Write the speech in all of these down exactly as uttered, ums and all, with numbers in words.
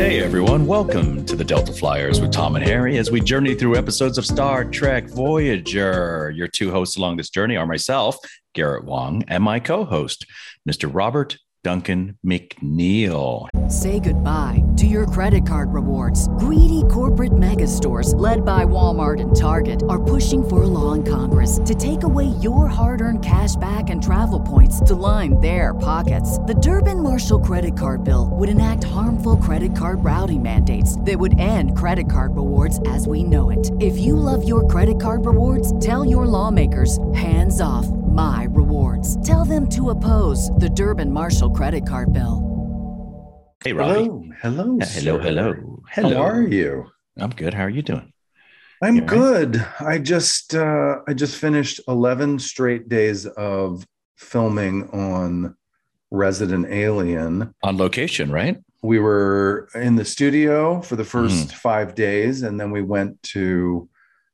Hey everyone, welcome to the Delta Flyers with Tom and Harry as we journey through episodes of Star Trek Voyager. Your two hosts along this journey are myself, Garrett Wang, and my co-host, Mister Robert Duncan McNeil. Say goodbye to your credit card rewards. Greedy corporate mega stores, led by Walmart and Target, are pushing for a law in Congress to take away your hard-earned cash back and travel points to line their pockets. The Durbin-Marshall credit card bill would enact harmful credit card routing mandates that would end credit card rewards as we know it. If you love your credit card rewards, tell your lawmakers, hands off my rewards. Tell them to oppose the Durbin-Marshall credit card bill. Hey, Robbie. Hello, hello, Yeah, hello, sir. hello, hello. How are you? I'm good. How are you doing? I'm You all right? good. I just uh, I just finished eleven straight days of filming on Resident Alien. On location, right? We were in the studio for the first Mhm. five days, and then we went to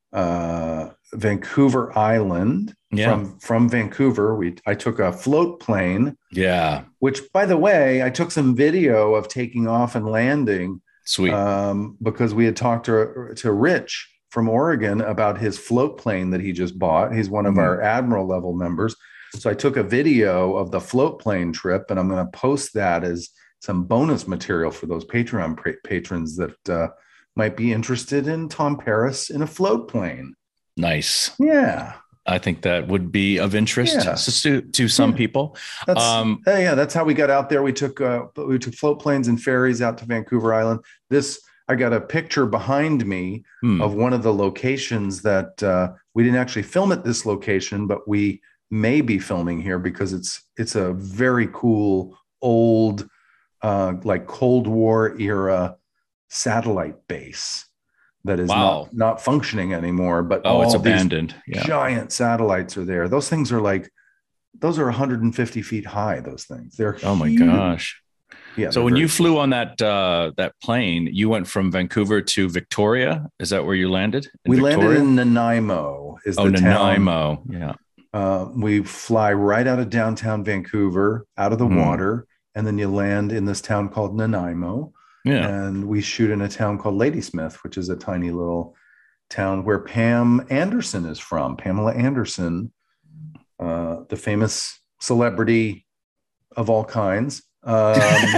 uh, Vancouver Island. Yeah. From from Vancouver, we I took a float plane. Yeah. Which, by the way, I took some video of taking off and landing. Sweet. Um, because we had talked to, to Rich from Oregon about his float plane that he just bought. He's one of Mhm. our Admiral level members. So I took a video of the float plane trip, and I'm going to post that as some bonus material for those Patreon pra- patrons that uh, might be interested in Tom Paris in a float plane. Nice. Yeah. I think that would be of interest Yeah. to, to some Yeah. people. That's Um, uh, yeah, that's how we got out there. We took uh, we took float planes and ferries out to Vancouver Island. This I got a picture behind me hmm. of one of the locations that uh, we didn't actually film at this location, but we may be filming here because it's it's a very cool old uh, like Cold War era satellite base that is Wow. not not functioning anymore. But Oh, it's all these abandoned. Yeah. giant satellites are there. Those things are like, those are one hundred fifty feet high. Those things. They're Oh my huge. gosh. Yeah. So they're when very you cool. flew on that uh, that plane, you went from Vancouver to Victoria. Is that where you landed? In we Victoria? landed in Nanaimo. Is Oh, the town? Nanaimo. Yeah. Uh, we fly right out of downtown Vancouver, out of the Hmm. water, and then you land in this town called Nanaimo. Yeah. And we shoot in a town called Ladysmith, which is a tiny little town where Pam Anderson is from. Pamela Anderson, uh, the famous celebrity of all kinds. Um,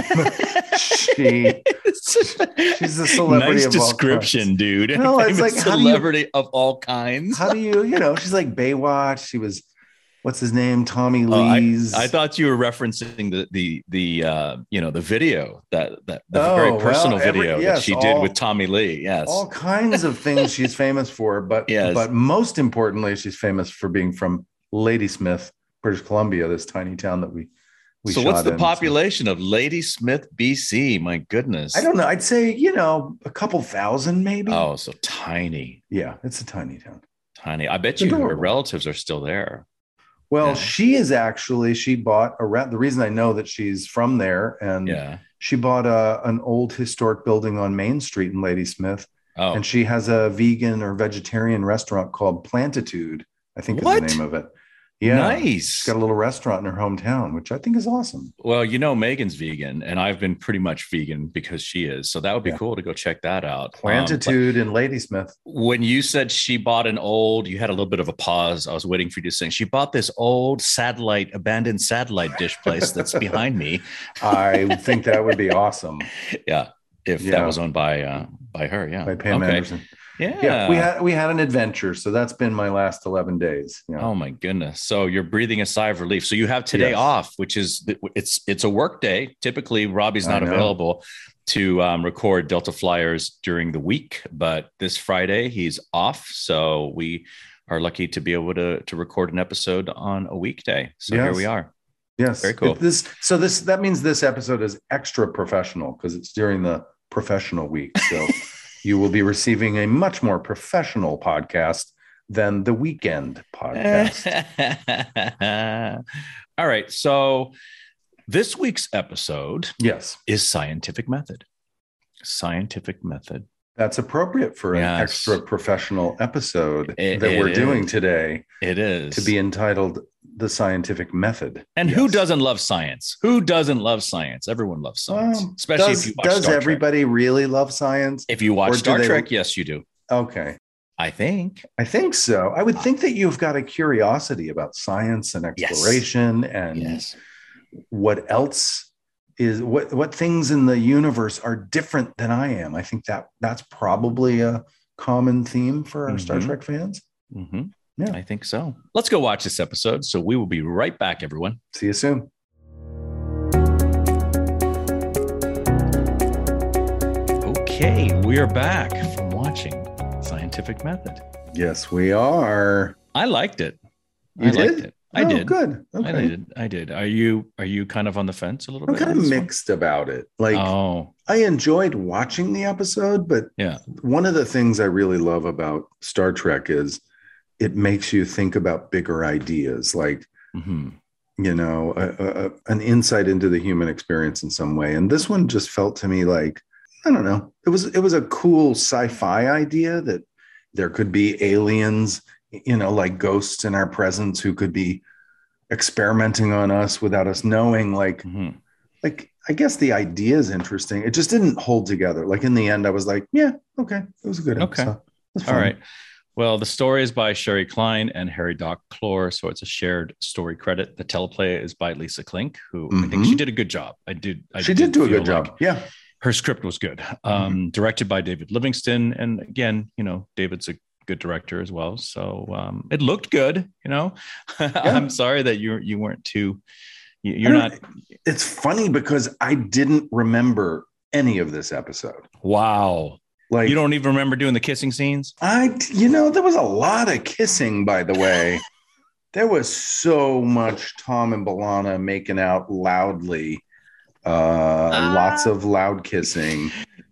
she she's a celebrity Nice of all description, kinds. dude. No, it's Famous like, how do you- celebrity of all kinds. How do you, you know, she's like Baywatch. She was, what's his name? Tommy Oh, I, Lee's. I thought you were referencing the the the uh, you know the video that that the Oh, very well, personal every- video that yes, she all- did with Tommy Lee. Yes. all kinds of things she's famous for, but Yes. but most importantly, she's famous for being from Ladysmith, British Columbia, this tiny town that we we so what's shot the in. population of Ladysmith, B C? My goodness. I don't know. I'd say, you know, a couple thousand maybe. Oh, so tiny, Yeah, it's a tiny town. tiny. I bet It's you her adorable. relatives are still there. Well, Yeah. she is actually, she bought a ra- the reason I know that she's from there, and Yeah. she bought a an old historic building on Main Street in Ladysmith, Oh, and she has a vegan or vegetarian restaurant called Plantitude, I think What? is the name of it. Yeah. nice. She's got a little restaurant in her hometown, which I think is awesome. Well, you know, Megan's vegan, and I've been pretty much vegan because she is. So that would be Yeah. cool to go check that out. Um, Plantitude in Ladysmith. but when you said she bought an old, you had a little bit of a pause. I was waiting for you to say she bought this old satellite, abandoned satellite dish place that's behind me. I think that would be awesome. Yeah, if Yeah. that was owned by uh, by her. Yeah, By Pam Okay. Anderson. Yeah. Yeah, we had we had an adventure, so that's been my last eleven days. Yeah. Oh my goodness! So you're breathing a sigh of relief. So you have today Yes. off, which is it's it's a work day. Typically, Robbie's I not know. available to um, record Delta Flyers during the week, but this Friday he's off. So we are lucky to be able to to record an episode on a weekday. So here Yes. we are. Yes. Very cool. If This so this that means this episode is extra professional because it's during the professional week. So you will be receiving a much more professional podcast than the weekend podcast. All right. So this week's episode Yes. is Scientific Method. Scientific Method. That's appropriate for an Yes. extra professional episode It- that it we're doing is. today, It is to be entitled the scientific method. And yes. who doesn't love science? Who doesn't love science? Everyone loves science, um, especially does, if you watch Does Star everybody Trek. really love science? If you watch Or Star they- Trek, yes, you do. Okay. I think. I think so. I would think that you've got a curiosity about science and exploration yes. and yes. what else is what what things in the universe are different than I am. I think that that's probably a common theme for our mm-hmm. Star Trek fans. Mm-hmm. Yeah, I think so. Let's go watch this episode. So we will be right back, everyone. See you soon. Okay, we are back from watching Scientific Method. Yes, we are. I liked it. You I did? liked it. I oh, did. Good. Okay. I did. I did. Are you are you kind of on the fence a little I'm bit? I'm kind of mixed one? about it. Like, oh. I enjoyed watching the episode, but yeah, one of the things I really love about Star Trek is it makes you think about bigger ideas, like, mm-hmm. you know, a, a, an insight into the human experience in some way. And this one just felt to me like, I don't know, it was it was a cool sci-fi idea that there could be aliens, you know, like ghosts in our presence who could be experimenting on us without us knowing. Like, mm-hmm. like I guess the idea is interesting. It just didn't hold together. Like in the end, I was like, yeah, okay, it was a good okay. episode. It was fun. All right. Well, the story is by Sherry Klein and Harry Doc Clore, so it's a shared story credit. The teleplay is by Lisa Klink, who mm-hmm. I think she did a good job. I did. I she did, did do a good like job. Yeah. Her script was good. Um, mm-hmm. Directed by David Livingston. And again, you know, David's a good director as well. So um, it looked good, you know. Yeah. I'm sorry that you you weren't too, you're not. It's funny because I didn't remember any of this episode. Wow. Like, you don't even remember doing the kissing scenes? I, you know, there was a lot of kissing, by the way. There was so much Tom and B'Elanna making out loudly. Uh, ah. Lots of loud kissing.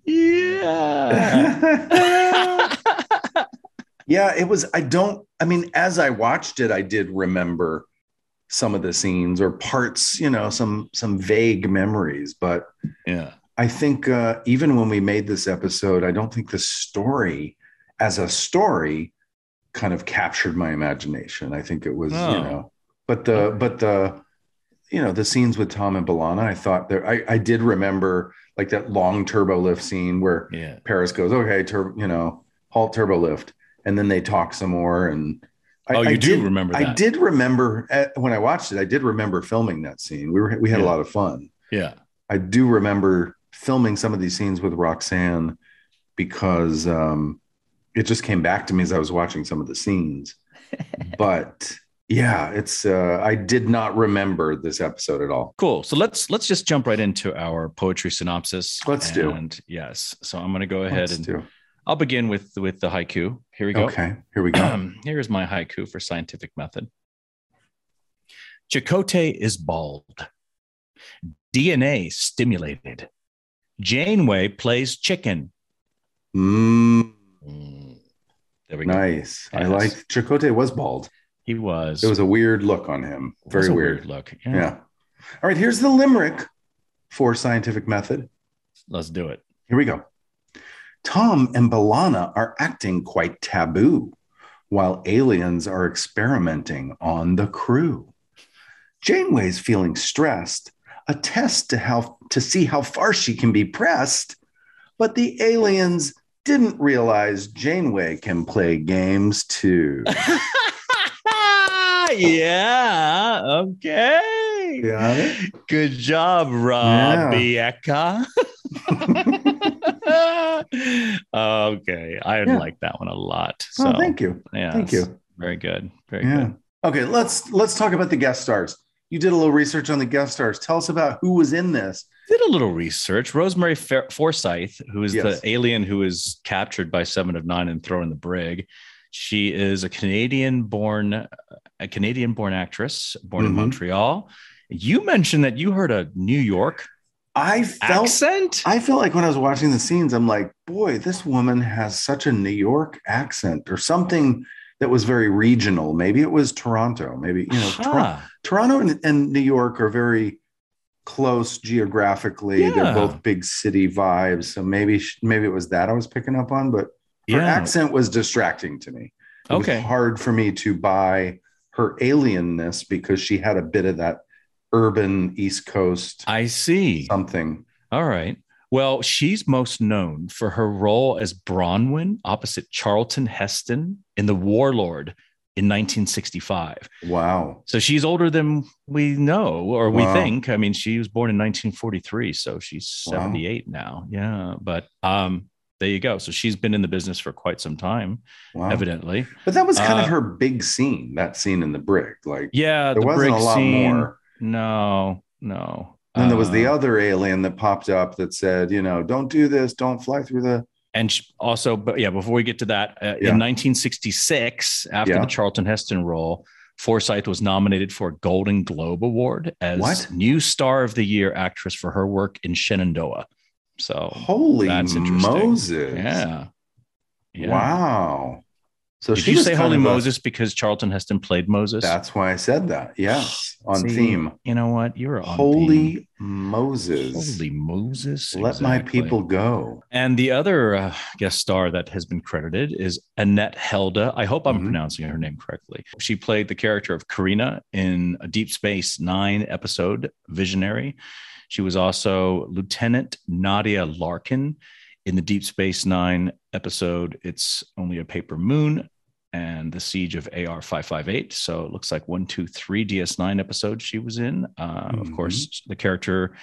Yeah. Yeah, it was. I don't, I mean, as I watched it, I did remember some of the scenes or parts, you know, some, some vague memories, but yeah. I think uh, even when we made this episode, I don't think the story as a story kind of captured my imagination. I think it was, oh. you know, but the, okay. but the, you know, the scenes with Tom and B'Elanna, I thought there, I, I did remember like that long turbo lift scene where yeah. Paris goes, okay, tur- you know, halt turbo lift. And then they talk some more. And I, oh, you I do did, remember that. I did remember at, when I watched it, I did remember filming that scene. We were, we had yeah. a lot of fun. Yeah. I do remember filming some of these scenes with Roxanne because um, it just came back to me as I was watching some of the scenes. But yeah, it's uh, I did not remember this episode at all. Cool. So let's let's just jump right into our poetry synopsis. Let's and, do. And yes, so I'm going to go ahead let's and do. I'll begin with with the haiku. Here we go. Okay, here we go. Um, here's my haiku for Scientific Method. Chakotay is bald. D N A stimulated. Janeway plays chicken. Mm. Mm. There we nice. go. Nice. I like Chakotay was bald. He was. It was a weird look on him. Very weird. weird look. Yeah. yeah. All right. Here's the limerick for Scientific Method. Let's do it. Here we go. Tom and B'Elanna are acting quite taboo while aliens are experimenting on the crew. Janeway's feeling stressed, a test to how to see how far she can be pressed, but the aliens didn't realize Janeway can play games too. Yeah, okay. Got it? Good job, Robbie Yeah. Eka. Okay, I Yeah. like that one a lot. So, Oh, thank you. Yeah, Thank you. Very good. Very Yeah. good. Okay, let's let's talk about the guest stars. You did a little research on the guest stars. Tell us about who was in this. Did a little research. Rosemary Fa- Forsyth, who is Yes. the alien who is captured by Seven of Nine and thrown in the brig. She is a Canadian-born, a Canadian-born actress, born Mhm. in Montreal. You mentioned that you heard a New York I felt accent. I felt like when I was watching the scenes, I'm like, boy, this woman has such a New York accent or something that was very regional. Maybe it was Toronto. Maybe, you know, Tor- Huh. Toronto and, and New York are very close geographically. Yeah. They're both big city vibes. So maybe, sh- maybe it was that I was picking up on, but her Yeah. accent was distracting to me. It Okay. was hard for me to buy her alienness because she had a bit of that urban East Coast. I see. Something. All right. Well, she's most known for her role as Bronwyn opposite Charlton Heston in The Warlord in nineteen sixty-five. Wow. So she's older than we know, or we Wow. think. I mean, she was born in nineteen forty-three, so she's seventy-eight Wow. now. Yeah. But um, there you go. So she's been in the business for quite some time, Wow. evidently. But that was kind Uh, of her big scene, that scene in the brig. Like, Yeah. there the wasn't brig a lot scene, more. No, no. And then there was the Uh, other alien that popped up that said, you know, don't do this, don't fly through the. And sh- also, but yeah, before we get to that, uh, Yeah. in nineteen sixty-six, after Yeah. the Charlton Heston role, Forsythe was nominated for a Golden Globe Award as What? new Star of the Year actress for her work in Shenandoah. So Holy that's interesting. Moses. Yeah. Yeah. Wow. So Did she you was say kind Holy of a- Moses because Charlton Heston played Moses? That's why I said that. Yes. On See, theme. You know what? You're on Holy theme. Moses. Holy Moses. Let my Exactly. people go. And the other uh, guest star that has been credited is Annette Helda. I hope I'm Mhm. pronouncing her name correctly. She played the character of Karina in a Deep Space Nine episode, Visionary. She was also Lieutenant Nadia Larkin in the Deep Space Nine episode, It's Only a Paper Moon, and the Siege of A R five five eight. So it looks like one, two, three D S nine episodes she was in. Uh, Mhm. Of course, the character,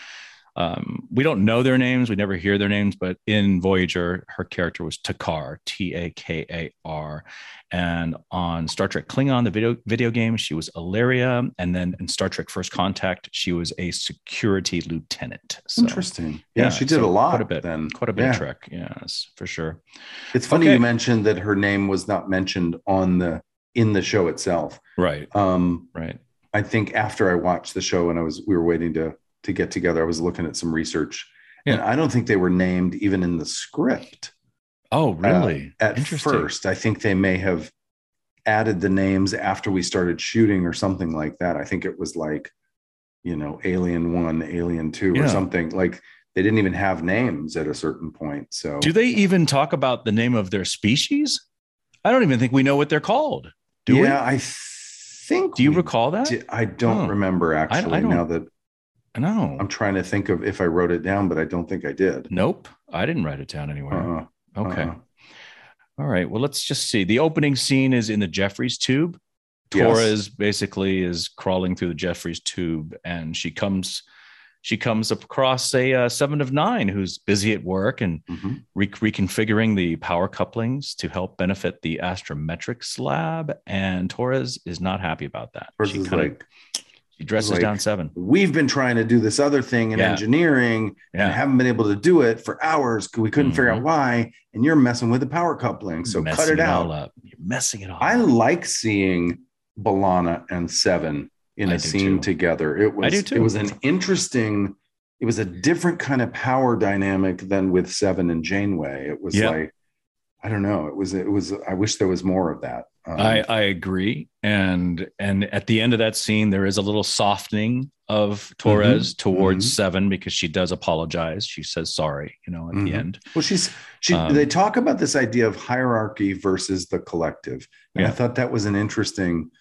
um, we don't know their names. We never hear their names, but in Voyager, her character was Takar, T A K A R. And on Star Trek Klingon, the video, video game, she was Ilaria. And then in Star Trek First Contact, she was a security lieutenant. So, Interesting. Yeah, she did so a lot. Quite a bit. Then. Quite a bit Yeah. of Trek. Yes, for sure. It's funny Okay. you mentioned that her name was not mentioned on the in the show itself. Right. Um, Right. I think after I watched the show and I was we were waiting to to get together, I was looking at some research, Yeah. and I don't think they were named even in the script. Oh, really? Uh, at Interesting. first, I think they may have added the names after we started shooting or something like that. I think it was like, you know, Alien One, Alien Two, Yeah. or something. Like they didn't even have names at a certain point. So Do they even talk about the name of their species? I don't even think we know what they're called. Do yeah, we? I think. Do you we recall that? did- I don't Huh. remember actually. I don't- now that No. I'm trying to think of if I wrote it down, but I don't think I did. Nope. I didn't write it down anywhere. Uh-uh. Okay. Uh-uh. All right. Well, let's just see. The opening scene is in the Jeffries tube. Yes. Torres basically is crawling through the Jeffries tube, and she comes, she comes across a uh, Seven of Nine who's busy at work and Mhm. re- reconfiguring the power couplings to help benefit the Astrometrics lab. And Torres is not happy about that. Torres She is kind of like, she dresses like, down Seven. we've been trying to do this other thing in Yeah. engineering Yeah. and haven't been able to do it for hours. We couldn't figure Mhm. out why. And you're messing with the power coupling. So Messing cut it out. all up. You're messing it all I up. like seeing B'Elanna and Seven in I a do scene too. together. It was do too. it was an interesting, it was a different kind of power dynamic than with Seven and Janeway. It was Yeah. like, I don't know. It was it was I wish there was more of that. Um, I, I agree. And and at the end of that scene, there is a little softening of Torres towards mhm. Seven because she does apologize. She says sorry, you know, at the Mhm. end. Well, she's she. Um, they talk about this idea of hierarchy versus the collective, and I Yeah. thought that was an interesting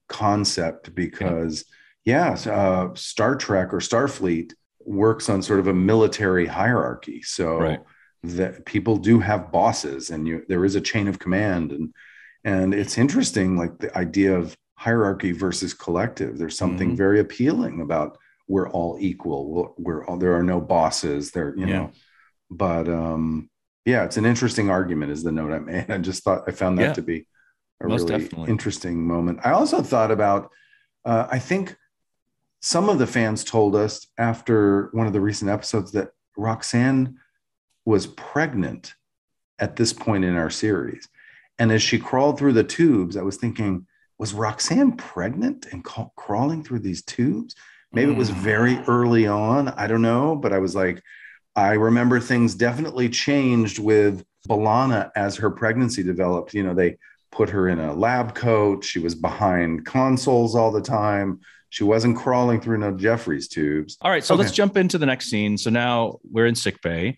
concept because, yeah, uh, Star Trek or Starfleet works on sort of a military hierarchy. So Right. that people do have bosses, and you there is a chain of command, and and it's interesting, like the idea of hierarchy versus collective. There's something Mhm. very appealing about we're all equal. We're, we're all, there are no bosses. There, you Yeah. know. But um, yeah, it's an interesting argument, is the note I made. I just thought I found that Yeah. to be a Most really definitely. interesting moment. I also thought about, uh, I think some of the fans told us after one of the recent episodes that Roxanne was pregnant at this point in our series. And as she crawled through the tubes, I was thinking, was Roxanne pregnant and ca- crawling through these tubes? Maybe it was Mm. very early on. I don't know. But I was like, I remember things definitely changed with B'Elanna as her pregnancy developed. You know, they put her in a lab coat. She was behind consoles all the time. She wasn't crawling through no Jeffries tubes. All right. So Okay. let's jump into the next scene. So now we're in sick bay.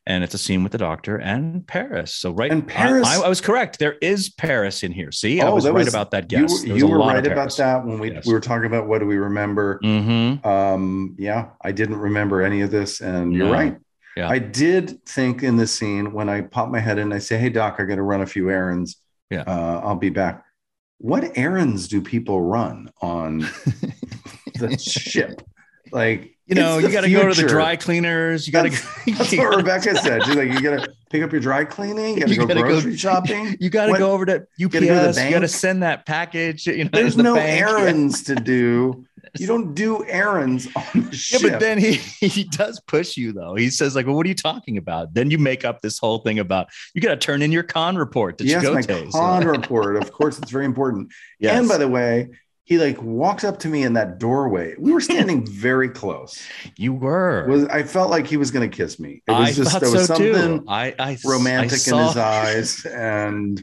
and it's a scene with the doctor and Paris. So right, and Paris, I, I was correct. There is Paris in here. See, oh, I was right was, about that guess. You, you were right about that when we, yes. we were talking about what do we remember. Mm-hmm. Um, yeah, I didn't remember any of this, and you're no. right. Yeah. I did think in this scene when I pop my head in, I say, "Hey Doc, I got to run a few errands. Yeah, uh, I'll be back." What errands do people run on the ship? Like, you know, you got to go to the dry cleaners. You got to. That's what Rebecca said. She's like, you got to pick up your dry cleaning. You got to go grocery go, shopping. You got to go over to U P S. You, go you got to send that package. You know, there's the no bank. errands to do. You don't do errands on the ship. Yeah, but then he he does push you though. He says like, "Well, what are you talking about?" Then you make up this whole thing about you got to turn in your con report. Yes, my con so. report. Of course, it's very important. Yes. And by the way, he like walks up to me in that doorway. We were standing very close. You were. Was I felt like he was going to kiss me. It was I just there was so something I, I, romantic I saw... in his eyes, and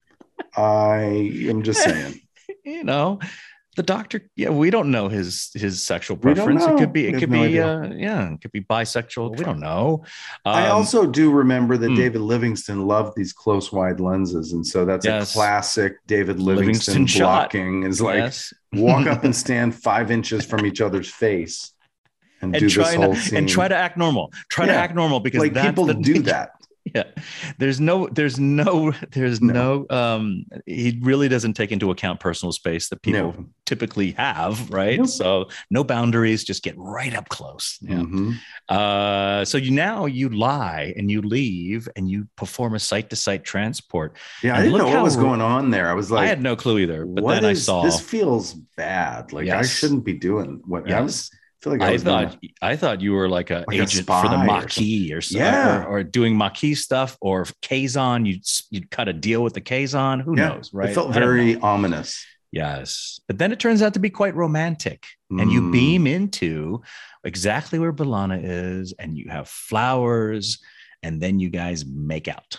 I am just saying, you know. The doctor, yeah, we don't know his his sexual preference. It could be, it could no be, uh, yeah, it could be bisexual. We don't know. Um, I also do remember that hmm. David Livingston loved these close wide lenses, and so that's yes. a classic David Livingston, Livingston blocking. Shot. Is like yes. walk up and stand five inches from each other's face and, and do this whole to, scene and try to act normal. Try yeah. to act normal because like that's people the, do that. Yeah, there's no, there's no, there's no, no um, he really doesn't take into account personal space that people no. typically have, right? Nope. So no boundaries, just get right up close. Yeah. Mm-hmm. Uh, so you now you lie and you leave and you perform a site to site transport. Yeah, I didn't know what was going on there. I was like, I had no clue either. But what then is, I saw this feels bad. Like yes. I shouldn't be doing what yes. I was. I, feel like I, I thought gonna, I thought you were like an like agent for the Maquis or, or something, yeah. or, or doing Maquis stuff, or Kazon. You'd you'd cut a deal with the Kazon. Who yeah. knows, right? It felt very ominous. Yes, but then it turns out to be quite romantic, mm. and you beam into exactly where B'Elanna is, and you have flowers, and then you guys make out.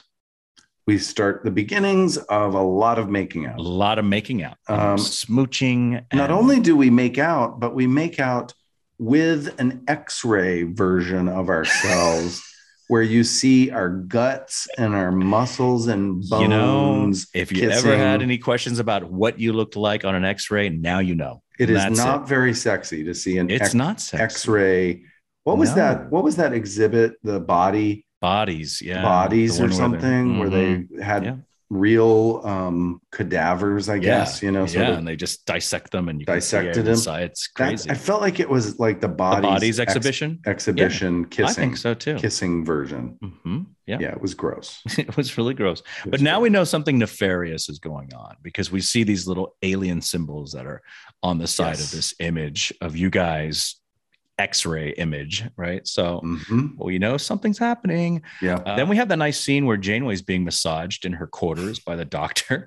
We start the beginnings of a lot of making out. A lot of making out, um, smooching. And- not only do we make out, but we make out with an X-ray version of ourselves where you see our guts and our muscles and bones. You know, if you kissing. ever had any questions about what you looked like on an X-ray, now you know. It is not it. very sexy to see an it's X- not sexy. X-ray. What was no. that? What was that exhibit? The body bodies, yeah, bodies or something where, mm-hmm. where they had. Yeah. real um cadavers, I guess, yeah, you know, so yeah, and they just dissect them and you dissected them. It's crazy. That, I felt like it was like the bodies, the bodies exhibition, ex- exhibition, yeah, kissing. I think so too. Kissing version. Mm-hmm. Yeah, yeah, it was gross. It was really gross. Was but now gross. we know something nefarious is going on because we see these little alien symbols that are on the side yes. of this image of you guys. X-ray image, right? So mm-hmm. well, you know something's happening. Yeah. Uh, then we have that nice scene where Janeway's being massaged in her quarters by the doctor.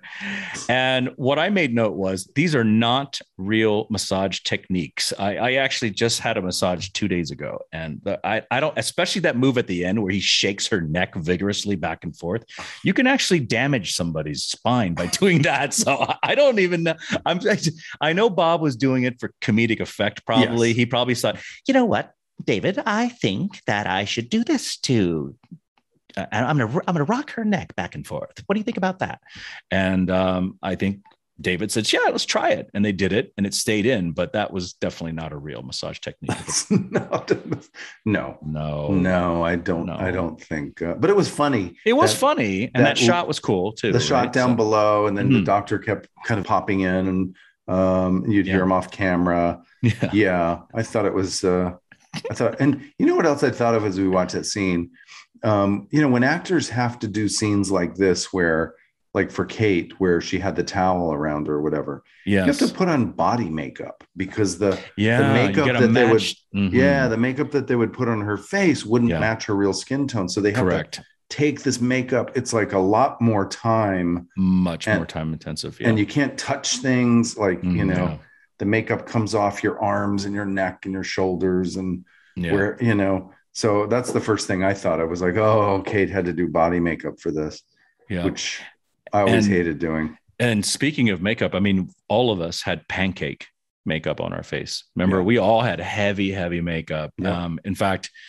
And what I made note was these are not real massage techniques. I, I actually just had a massage two days ago, and the, I I don't, especially that move at the end where he shakes her neck vigorously back and forth. You can actually damage somebody's spine by doing that. So I don't even know. I'm I know Bob was doing it for comedic effect. Probably yes. he probably thought. You know what, David? I think that I should do this too. Uh, I'm gonna I'm gonna rock her neck back and forth. What do you think about that? And um, I think David said, "Yeah, let's try it." And they did it, and it stayed in. But that was definitely not a real massage technique. no, no, no, no. I don't. No. I don't think. Uh, but it was funny. It was that, funny, and that, that shot was cool too. The shot right? down so, below, and then mm-hmm. the doctor kept kind of popping in and. Um, you'd yeah. hear him off camera. Yeah. yeah. I thought it was, uh, I thought, and you know what else I thought of as we watched that scene? Um, you know, when actors have to do scenes like this, where like for Kate, where she had the towel around her or whatever, yes. you have to put on body makeup because the, yeah, the makeup that match. they would, mm-hmm. yeah, the makeup that they would put on her face wouldn't yeah. match her real skin tone. So they have Correct. to take this makeup. It's like a lot more time, much and, more time intensive. Yeah. And you can't touch things like, mm, you know, yeah. the makeup comes off your arms and your neck and your shoulders and yeah. where, you know, so that's the first thing I thought. I was like, oh, Kate had to do body makeup for this, yeah. which I always and, hated doing. And speaking of makeup, I mean, all of us had pancake makeup on our face. Remember, yeah. we all had heavy, heavy makeup. Yeah. Um, in fact,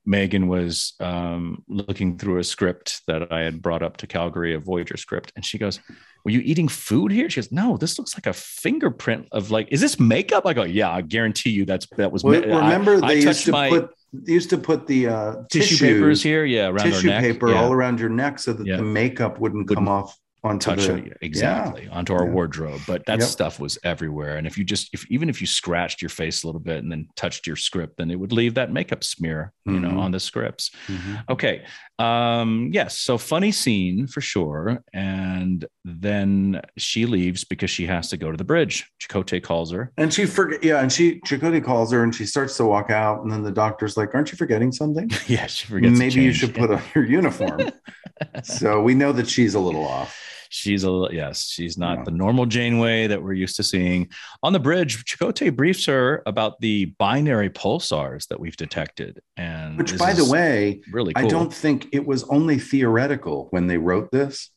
Megan was um, looking through a script that I had brought up to Calgary, a Voyager script, and she goes, "Were you eating food here?" She goes, "No, this looks like a fingerprint of like, is this makeup?" I go, "Yeah, I guarantee you that's that was." Well, ma- remember I, they I used to my put they used to put the uh, tissue tissues, papers here, yeah, around tissue our neck, paper yeah. all around your neck so that Yeah. the makeup wouldn't, Wouldn't come off onto touch the it, exactly yeah. onto our Yeah. wardrobe. But that Yep. stuff was everywhere. And if you just, if even if you scratched your face a little bit and then touched your script, then it would leave that makeup smear, you Mhm. know, on the scripts. Mhm. Okay. Um, yes. So funny scene for sure. And then she leaves because she has to go to the bridge. Chakotay calls her. And she forget, yeah, and she Chakotay calls her and she starts to walk out, and then the doctor's like, "Aren't you forgetting something? Yeah, she forgets. Maybe to you change. should put on your uniform." So we know that she's a little off. She's a yes, she's not Yeah. the normal Janeway that we're used to seeing. On the bridge, Chakotay briefs her about the binary pulsars that we've detected. And Which, this by the is way, really cool. I don't think it was only theoretical when they wrote this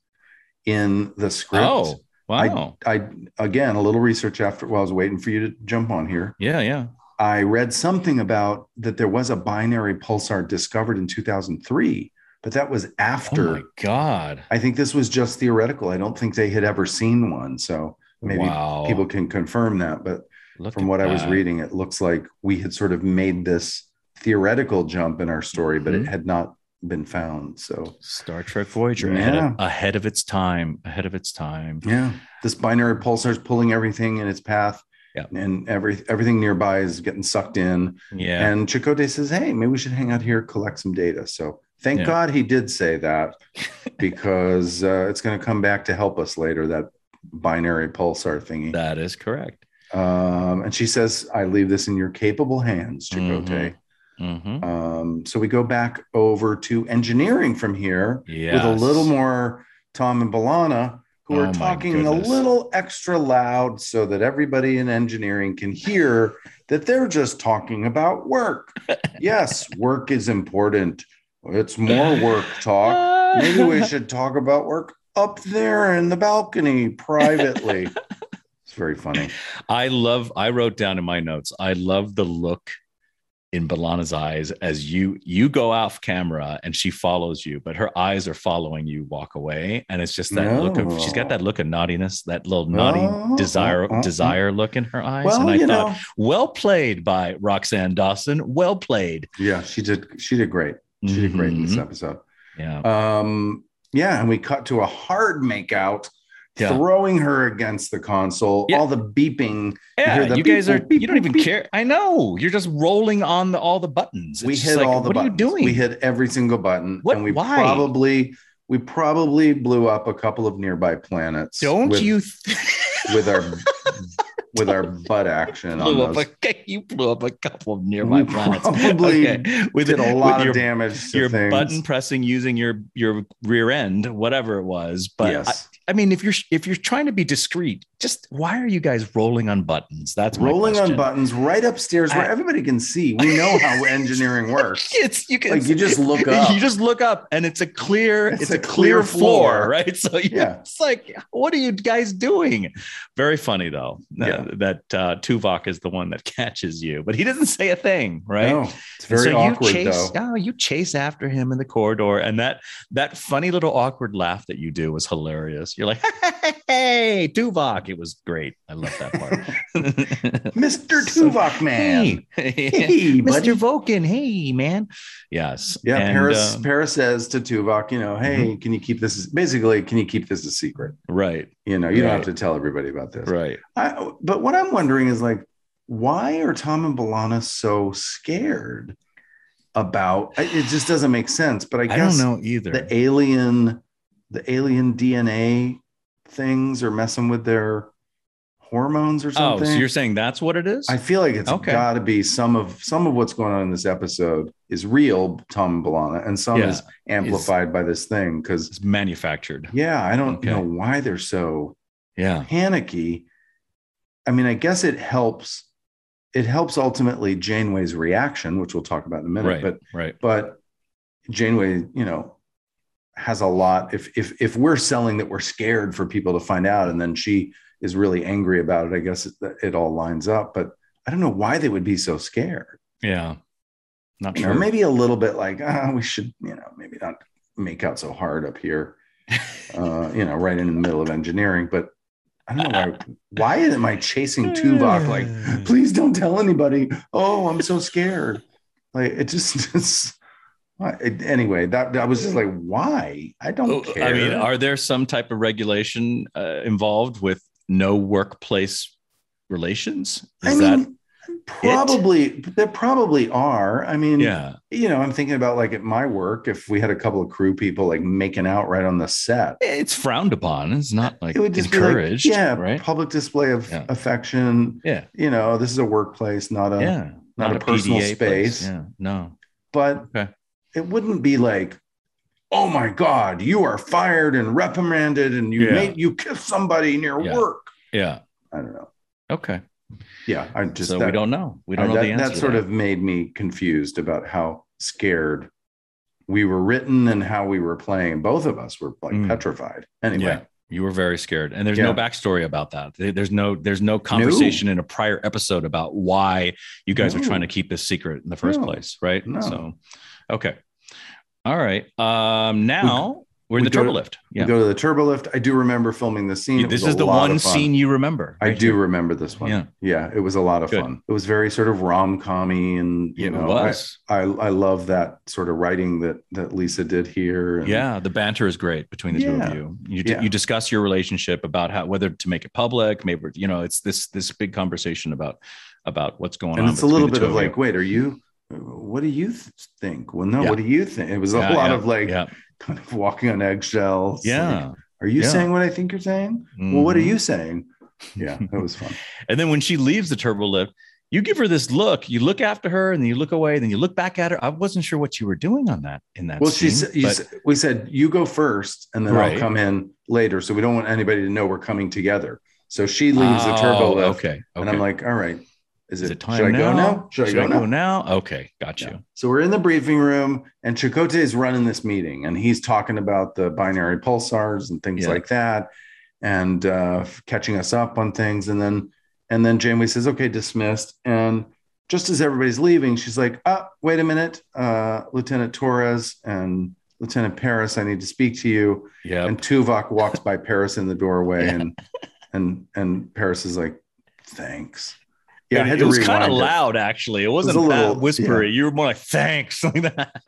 in the script. Oh, wow. I, I again, a little research after while I was waiting for you to jump on here. yeah, yeah. I read something about that there was a binary pulsar discovered in two thousand three, but that was after. Oh my God. I think this was just theoretical. I don't think they had ever seen one. So maybe Wow. people can confirm that. But Look from at what I was that. reading, it looks like we had sort of made this theoretical jump in our story, but Mhm. it had not been found. So Star Trek Voyager ahead, Yeah. of, ahead of its time, ahead of its time. yeah, this binary pulsar is pulling everything in its path. Yeah. And every everything nearby is getting sucked in. Yeah. And Chakotay says, "Hey, maybe we should hang out here, collect some data." So thank Yeah. God he did say that, because uh, it's going to come back to help us later, that binary pulsar thingy. That is correct. Um, and she says, "I leave this in your capable hands, Chakotay." Mm-hmm. Um, so we go back over to engineering from here Yes. with a little more Tom and B'Elanna, who Oh are my talking a goodness. little extra loud so that everybody in engineering can hear that they're just talking about work. Yes, work is important. It's more work talk. Maybe we should talk about work up there in the balcony privately. It's very funny. I love, I wrote down in my notes, I love the look in B'Elanna's eyes as you you go off camera and she follows you, but her eyes are following you walk away. And it's just that No. look of, she's got that look of naughtiness, that little naughty Oh, desire, oh, oh, desire look in her eyes. Well, and I you thought, know, well played by Roxanne Dawson. Well played. yeah, she did. She did great. She did great in this Mhm. episode. Yeah. Um, yeah, and we cut to a hard makeout, Yeah. throwing her against the console. Yeah. All the beeping. Yeah, hear the you guys beep, are, boop, beep, you don't boop, even beep. care. I know. You're just rolling on the, all the buttons. It's We just hit like, all the what buttons. are you doing? We hit every single button, What- and we why? probably we probably blew up a couple of nearby planets. Don't with, you with our with our butt action on blew up those. a, you blew up a couple of nearby We planets. probably Okay. with did a with lot your, of damage to your things. button pressing using your your rear end, whatever it was. But yes. I, I mean, if you're if you're trying to be discreet, just why are you guys rolling on buttons? That's my rolling on question. buttons right upstairs where I- everybody can see. We know how engineering works. It's you can Like, you just look up. You just look up, and it's a clear. It's, It's a, a clear, clear floor, floor. right? So you, Yeah. it's like, what are you guys doing? Very funny though. uh, Yeah. that uh, Tuvok is the one that catches you, but he doesn't say a thing, right? No, it's very so awkward you chase, though. Oh, you chase after him in the corridor, and that that funny little awkward laugh that you do was hilarious. You're like, "Hey, Tuvok!" It was great. I love that part. Mister So- Tuvok man. Hey, Hey, buddy. Mister Vulcan. Hey, man. Yes. Yeah, And, Paris um, Paris says to Tuvok, you know, hey, can you keep this basically can you keep this a secret? right. You know, you don't Right. have to tell everybody about this. Right. I, but what I'm wondering is like, why are Tom and B'Elanna so scared about I- it? Just doesn't make sense. But I I guess don't know either. the alien, the alien D N A things are messing with their hormones or oh, something. so you're saying that's what it is? I feel like it's Okay. got to be some of some of what's going on in this episode is real, Tom and B'Elanna, and some Yeah. is amplified by this thing. Because It's manufactured. yeah, I don't Okay. know why they're so Yeah. panicky. I mean, I guess it helps. It helps ultimately Janeway's reaction, which we'll talk about in a minute. Right. But right. but Janeway, you know, has a lot. If if if we're selling that we're scared for people to find out, and then she is really angry about it, I guess it, it all lines up. But I don't know why they would be so scared. Yeah. Not you sure. know, maybe a little bit like, ah, we should, you know, maybe not make out so hard up here, uh, you know, right in the middle of engineering. But I don't know why. Why am I chasing Tuvok? Like, please don't tell anybody. Oh, I'm so scared. Like, it just, it's, anyway, that, that was just like, why? I don't Oh, care. I mean, are there some type of regulation uh, involved with no workplace relations? Is I mean, that probably it? There probably are. I mean, yeah, you know, I'm thinking about like at my work, if we had a couple of crew people like making out right on the set, it's frowned upon. It's not like it would just encouraged. Be like, yeah, right. Public display of yeah. affection. Yeah, you know, this is a workplace, not a yeah, not, not a, a personal P D A space. Place. Yeah, no, but okay. It wouldn't be like, oh my God, you are fired and reprimanded, and you yeah. made you kiss somebody in your yeah. work. Yeah, I don't know. Okay. Yeah, I just so that, we don't know. We don't I, know that, the answer. That sort that. of made me confused about how scared we were written and how we were playing. Both of us were like mm. petrified. Anyway, yeah, you were very scared, and there's yeah. no backstory about that. There's no there's no conversation no. in a prior episode about why you guys no. are trying to keep this secret in the first no. place, right? No. So, okay, all right. Um, now. We, We're in we the turbo to, lift. Yeah. We go to the turbo lift. I do remember filming the scene. Yeah, this is the one scene you remember. Right? I do remember this one. Yeah. Yeah. It was a lot of Good. fun. It was very sort of rom-com-y, and you it know, was. I, I I love that sort of writing that that Lisa did here. And, yeah. The banter is great between the yeah. two of you. You, yeah. you discuss your relationship about how, whether to make it public, maybe, you know, it's this, this big conversation about, about what's going and on. And it's a little bit of like, wait, are you, what do you think? Well, no, yeah. what do you think? It was a yeah, lot yeah, of like, yeah. kind of walking on eggshells. Yeah. Like, are you yeah. saying what I think you're saying? Mm-hmm. Well, what are you saying? Yeah, that was fun. And then when she leaves the turbo lift, you give her this look, you look after her and then you look away, then you look back at her. I wasn't sure what you were doing on that in that well, scene. Well, she said, we said, you go first and then right. I'll come in later. So we don't want anybody to know we're coming together. So she leaves oh, the turbo lift. Okay, okay. And I'm like, all right. Is it, Is it time should I now? go now? Should, should I, go, I go now? now? Okay, got you. Yeah. So we're in the briefing room, and Chakotay is running this meeting, and he's talking about the binary pulsars and things yeah. like that, and uh, catching us up on things. And then, and then Janeway says, "Okay, dismissed." And just as everybody's leaving, she's like, "Ah, wait a minute, uh, Lieutenant Torres and Lieutenant Paris, I need to speak to you." Yeah. And Tuvok walks by Paris in the doorway, yeah. and and and Paris is like, "Thanks." Yeah, I had it to was kind of loud, actually. It wasn't it was that little, whispery. Yeah. You were more like, thanks, like that.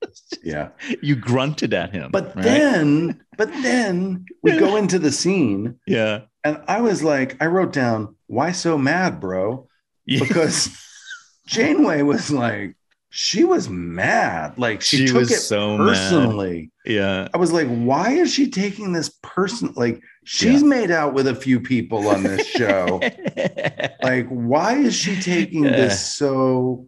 Yeah. You grunted at him. But right? then, but then we go into the scene. Yeah. And I was like, I wrote down, why so mad, bro? Yeah. Because Janeway was like, she was mad. Like she, she took was it so personally. Mad. Yeah. I was like, why is she taking this person? Like she's yeah. made out with a few people on this show. Like, why is she taking yeah. this so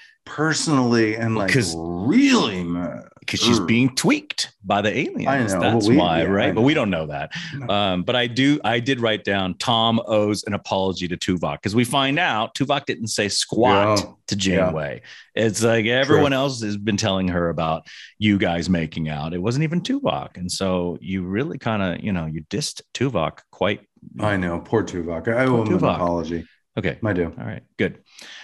personally and like really mad? Because she's being tweaked by the aliens. I know. That's we, why, yeah, right? But we don't know that. No. Um, but I do. I did write down Tom owes an apology to Tuvok because we find out Tuvok didn't say squat yeah. to Janeway. Yeah. It's like everyone True. else has been telling her about you guys making out. It wasn't even Tuvok, and so you really kind of, you know, you dissed Tuvok quite. I know, poor Tuvok. I owe him an apology. Okay, I do. All right, good.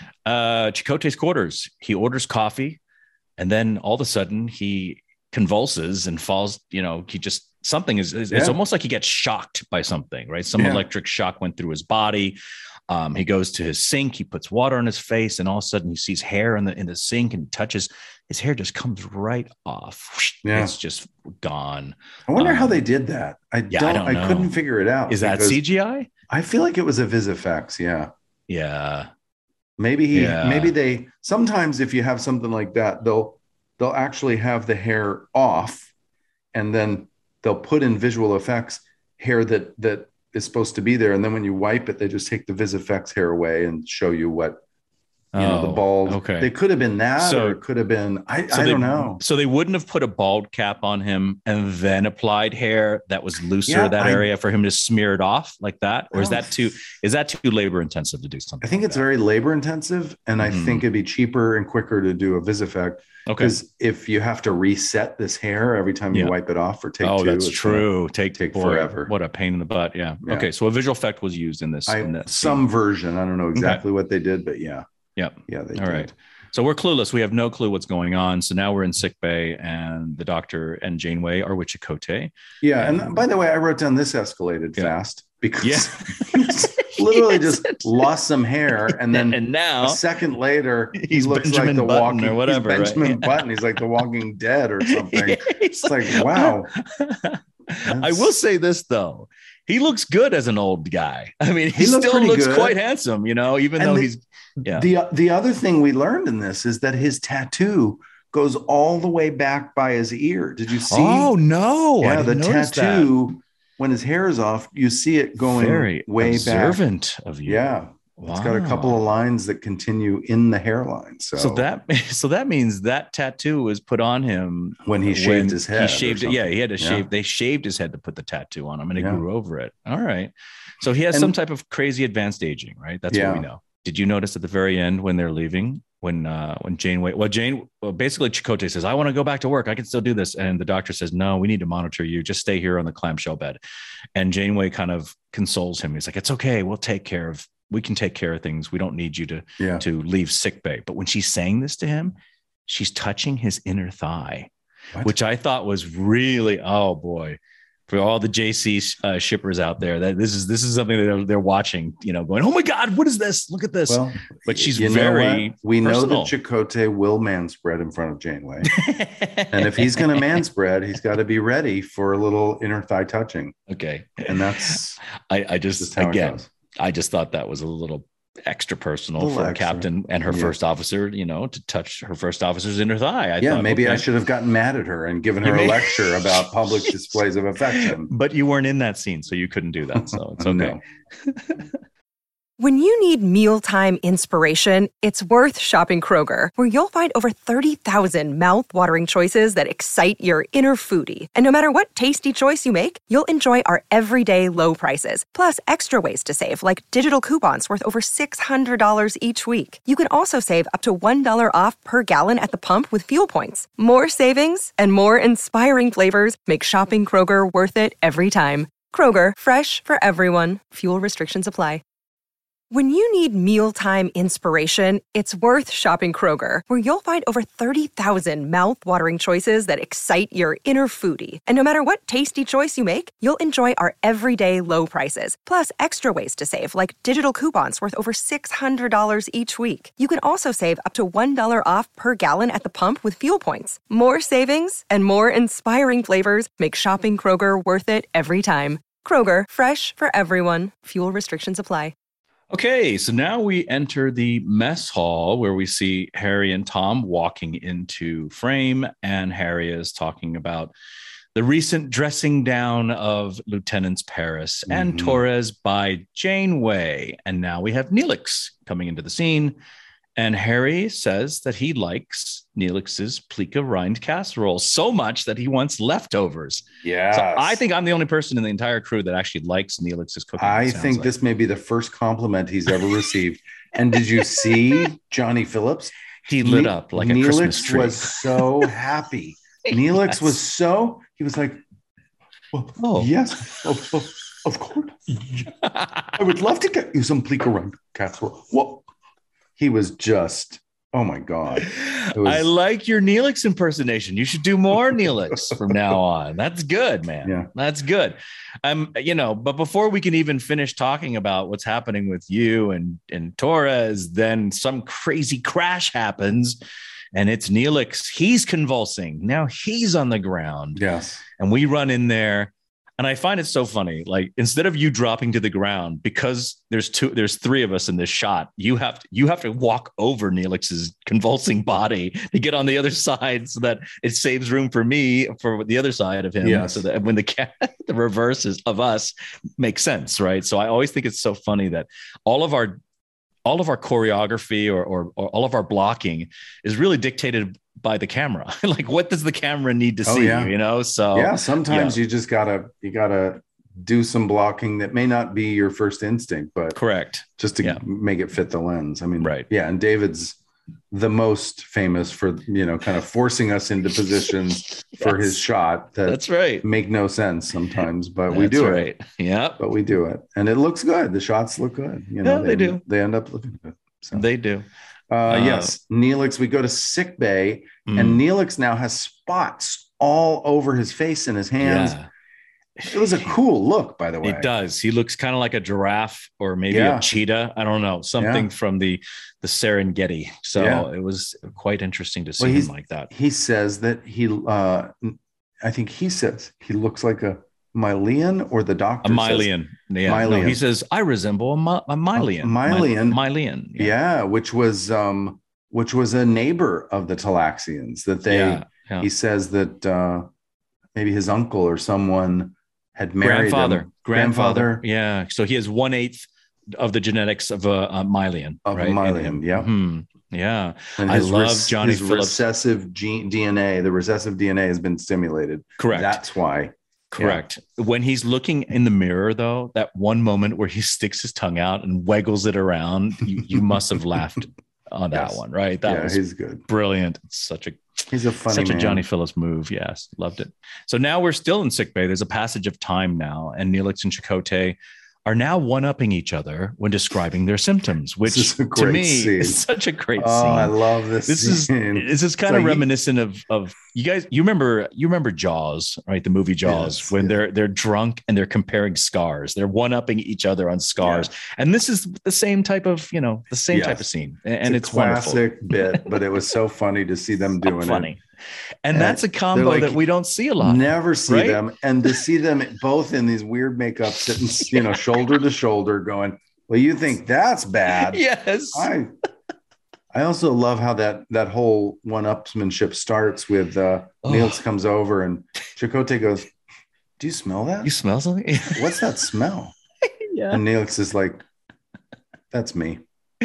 Uh, Chakotay's quarters. He orders coffee. And then all of a sudden he convulses and falls, you know, he just, something is, it's yeah. almost like he gets shocked by something, right? Some yeah. electric shock went through his body. Um, he goes to his sink, he puts water on his face, and all of a sudden he sees hair in the, in the sink and touches, his hair just comes right off. Yeah. It's just gone. I wonder um, how they did that. I yeah, don't, I, don't know. I couldn't figure it out. Is that C G I? I feel like it was a Visifex. Yeah. Yeah. Maybe he, yeah. maybe they, sometimes if you have something like that, they'll, they'll actually have the hair off and then they'll put in visual effects hair that, that is supposed to be there. And then when you wipe it, they just take the Visifex hair away and show you what, you know, oh, the bald. Okay. They could have been that, so, or it could have been, I, so I they, don't know. So they wouldn't have put a bald cap on him and then applied hair that was looser yeah, that I, area for him to smear it off like that? Or is that too, is that too labor intensive to do something? I think like it's that? very labor intensive. And Mm-hmm. I think it'd be cheaper and quicker to do a Visifex. Okay. Because if you have to reset this hair every time you Yeah. wipe it off for take oh, two, that's it's true. gonna Take, take boy, forever. What a pain in the butt. Yeah. Yeah. Okay. So a visual effect was used in this. I, in that some scene. version. I don't know exactly okay. what they did, but yeah. Yep. Yeah. They All did. right. So we're clueless. We have no clue what's going on. So now we're in sick bay, and the doctor and Janeway are with Chakotay. Yeah. And, And by the way, I wrote down this escalated Yeah. fast because Yeah. he literally Yes. just lost some hair. And then and now a second later, he he's looks Benjamin like the Button walking or whatever, he's right? Benjamin Yeah. Button. He's like the Walking Dead or something. It's It's like, wow. I will say this though. He looks good as an old guy. I mean, he, He looks still pretty looks good. quite handsome, you know, even And though the- he's yeah. The the other thing we learned in this is that his tattoo goes all the way back by his ear. Did you see? Oh no. I yeah, the didn't notice tattoo, when his hair is off, you see it that. going Very way back. observant of you. Yeah. It's got a couple Wow. of lines that continue in the hairline. So, So that so that means that tattoo was put on him when he shaved his head. He or shaved it. Yeah, something. he had to Yeah. shave. They shaved his head to put the tattoo on him, and it Yeah. grew over it. All right. So he has And- some type of crazy advanced aging, right? That's Yeah. what we know. Did you notice at the very end when they're leaving, when uh, when Janeway, well, Jane, well, basically Chakotay says, "I want to go back to work. I can still do this," and the doctor says, "No, we need to monitor you. Just stay here on the clamshell bed." And Janeway kind of consoles him. He's like, "It's okay. We'll take care of. We can take care of things. We don't need you to Yeah. to leave sick bay." But when she's saying this to him, she's touching his inner thigh, What? which I thought was really, oh boy, for all the J C uh, shippers out there, that this is this is something that they're, they're watching, you know, going, "Oh my God, what is this? Look at this." Well, But she's you know very what? We know personal. that Chakotay will manspread in front of Janeway. And if he's going to manspread, he's got to be ready for a little inner thigh touching. okay, And that's I, I just just how it again, goes. I just thought that was a little extra personal Little for a extra. captain and her Yeah. first officer, you know, to touch her first officer's inner thigh. I Yeah, thought, maybe I okay. should have gotten mad at her and given You her a may- lecture about public displays of affection. But you weren't in that scene, so you couldn't do that. So it's okay. No. When you need mealtime inspiration, it's worth shopping Kroger, where you'll find over thirty thousand mouthwatering choices that excite your inner foodie. And no matter what tasty choice you make, you'll enjoy our everyday low prices, plus extra ways to save, like digital coupons worth over six hundred dollars each week. You can also save up to one dollar off per gallon at the pump with fuel points. More savings and more inspiring flavors make shopping Kroger worth it every time. Kroger, fresh for everyone. Fuel restrictions apply. When you need mealtime inspiration, it's worth shopping Kroger, where you'll find over thirty thousand mouthwatering choices that excite your inner foodie. And no matter what tasty choice you make, you'll enjoy our everyday low prices, plus extra ways to save, like digital coupons worth over six hundred dollars each week. You can also save up to one dollar off per gallon at the pump with fuel points. More savings and more inspiring flavors make shopping Kroger worth it every time. Kroger, fresh for everyone. Fuel restrictions apply. Okay, so now we enter the mess hall where we see Harry and Tom walking into frame, and Harry is talking about the recent dressing down of Lieutenants Paris and Mhm. Torres by Janeway. And now we have Neelix coming into the scene, and Harry says that he likes Neelix's Plika rind casserole so much that he wants leftovers. Yeah. So I think I'm the only person in the entire crew that actually likes Neelix's cooking. I it sounds think like. this may be the first compliment he's ever received. And did you see Johnny Phillips? he lit Ne- up like a Neelix Christmas tree. was so happy. Neelix Yes. was so, he was like, well, Oh. yes, of, of, of course. I would love to get you some Plika rind casserole. Well, he was just, oh my God. It was- I like your Neelix impersonation. You should do more Neelix from now on. That's good, man. Yeah. That's good. Um, you know, but before we can even finish talking about what's happening with you and, and Torres, then some crazy crash happens and it's Neelix. He's convulsing. Now he's on the ground. Yes. And we run in there. And I find it so funny. Like, instead of you dropping to the ground, because there's two, there's three of us in this shot, you have to, you have to walk over Neelix's convulsing body to get on the other side so that it saves room for me for the other side of him. Yes. So that when the cat, the reverses of us makes sense. Right. So I always think it's so funny that all of our, all of our choreography or, or, or all of our blocking is really dictated by the camera. Like, what does the camera need to Oh, see? yeah. You know? So Yeah. Sometimes yeah. you just gotta, you gotta do some blocking that may not be your first instinct, but correct. just to Yeah. make it fit the lens. I mean, Right. Yeah. And David's the most famous for, you know, kind of forcing us into positions for his Yes. shot that That's right. make no sense sometimes, but we That's do it. right. Yeah, But we do it. And it looks good. The shots look good. You know, Yeah, they do. They end up looking good. So they do. Uh, yes, Neelix. We go to sick bay, mm. and Neelix now has spots all over his face and his hands. Yeah. It was a cool look, by the way. It does. He looks kind of like a giraffe or maybe yeah. a cheetah. I don't know, something yeah. from the the Serengeti. So yeah. it was quite interesting to see well, him like that. He says that he, uh, I think he says he looks like a Mylian, or the doctor. A Mylian. Says, yeah. Mylian. No, he says I resemble a, My, a Mylian. A Mylian. My, Mylian. Yeah. yeah, which was um, which was a neighbor of the Talaxians. That they. Yeah, yeah. He says that uh, maybe his uncle or someone had married grandfather, him. grandfather, grandfather. Yeah. So he has one eighth of the genetics of a, a Mylian. Of right? a Mylian, yeah. Mm-hmm. Yeah. I love res- Johnny his Phillips. recessive gene, D N A, the recessive D N A has been stimulated. Correct. That's why. Correct. Yeah. When he's looking in the mirror, though, that one moment where he sticks his tongue out and wiggles it around, you, you must have laughed on that yes. one, right? That yeah, was he's good. Brilliant. It's such a He's a funny Such man. a Johnny Phillips move. Yes. Loved it. So now we're still in sickbay. There's a passage of time now, and Neelix and Chakotay are now one-upping each other when describing their symptoms, which to me scene. is such a great oh, scene. I love this. This scene. is this is kind so of he, reminiscent of of you guys. You remember you remember Jaws, right? The movie Jaws, yes, when yeah. they're they're drunk and they're comparing scars. They're one-upping each other on scars, yeah. and this is the same type of you know the same yes. type of scene, and it's, it's a classic wonderful. bit. But it was so funny to see them doing so funny. it. And, and that's a combo like, that we don't see a lot. Never see right? them. And to see them both in these weird makeup sitting, you know, shoulder to shoulder going, well, you think that's bad. Yes. I I also love how that that whole one-upsmanship starts with uh oh. Niels comes over and Chakotay goes, do you smell that? You smell something? What's that smell? Yeah. And Niels is like, that's me.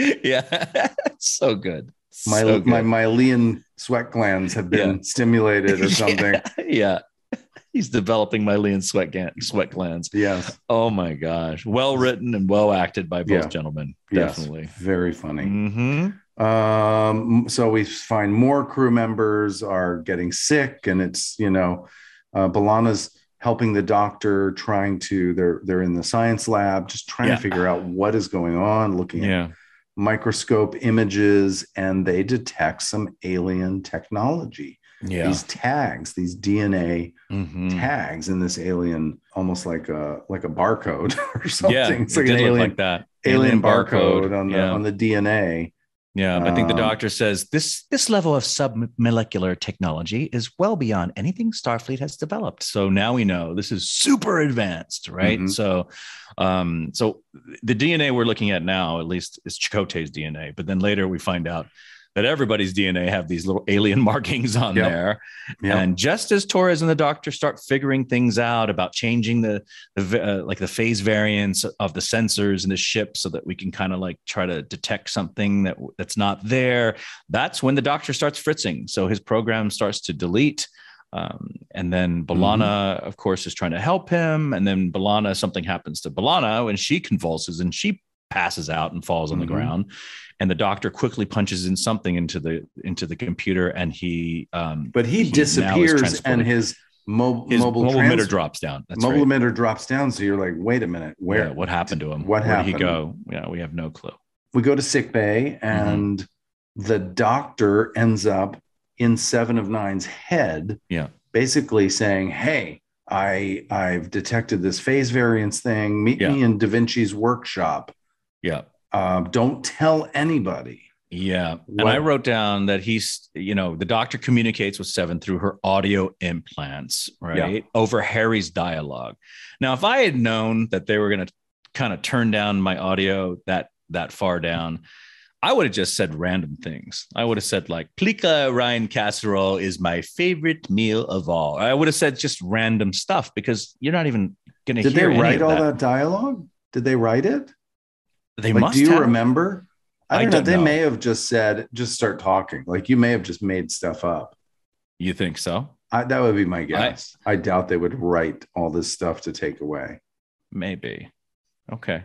Yeah. So good. My so good. my Mylian sweat glands have been yeah. stimulated or something. Yeah. yeah. He's developing Mylian sweat glands, sweat glands. Yes. Oh my gosh. Well written and well acted by both yeah. gentlemen. Definitely. Yes. Very funny. Mm-hmm. Um, so we find more crew members are getting sick, and it's, you know, uh, B'Elanna's helping the doctor, trying to, they're, they're in the science lab, just trying yeah. to figure out what is going on, looking yeah. at microscope images, and they detect some alien technology. Yeah. These tags, these D N A mm-hmm. tags in this alien, almost like a like a barcode or something. Yeah, it's like it an did alien, look like that. Alien, alien barcode, barcode on the yeah. on the D N A. Yeah, I think the Um, doctor says this this level of submolecular technology is well beyond anything Starfleet has developed. So now we know this is super advanced, right? Mhm. So, um, so the D N A we're looking at now, at least, is Chakotay's D N A. But then later we find out that everybody's D N A have these little alien markings on Yep. there. Yep. And just as Torres and the doctor start figuring things out about changing the, the uh, like the phase variants of the sensors in the ship so that we can kind of like try to detect something that that's not there, that's when the doctor starts fritzing. So his program starts to delete. Um, and then B'Elanna, of course, is trying to help him. And then B'Elanna, something happens to B'Elanna and she convulses and she passes out and falls on Mhm. the ground. And the doctor quickly punches in something into the into the computer, and he um, But he, he now is disappears, and transported. his, mo- his mobile, mobile trans- emitter drops down. That's mobile right. emitter drops down. So you're like, wait a minute, where? Yeah, what happened to him? What Where happened? did he go? Yeah, we have no clue. We go to sick bay, and the doctor ends up in Seven of Nine's head, Yeah, basically saying, hey, I I've detected this phase variance thing. Meet Yeah. me in Da Vinci's workshop. yeah, Uh, don't tell anybody. yeah. And What- I wrote down that he's, you know, the doctor communicates with Seven through her audio implants, right? Over Harry's dialogue. Now, if I had known that they were going to kind of turn down my audio that that far down, I would have just said random things. I would have said like Plika Ryan casserole is my favorite meal of all. I would have said just random stuff because you're not even going to Did hear they any write of all that. that dialogue? Did they write it? They Like, must do you have. remember? I I don't know. don't They know. may have just said, just start talking. Like you may have just made stuff up. You think so? I, that would be my guess. I, doubt they would write all this stuff to take away. Maybe. Okay.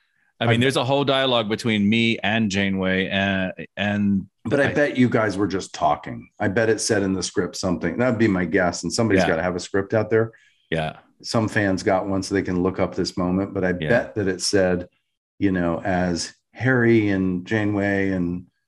I I mean, bet- there's a whole dialogue between me and Janeway, and and But I, bet you guys were just talking. I bet it said in the script something. That'd be my guess. And somebody's Yeah. got to have a script out there. yeah, Some fans got one so they can look up this moment. But I Yeah. bet that it said, you know, as Harry and Janeway and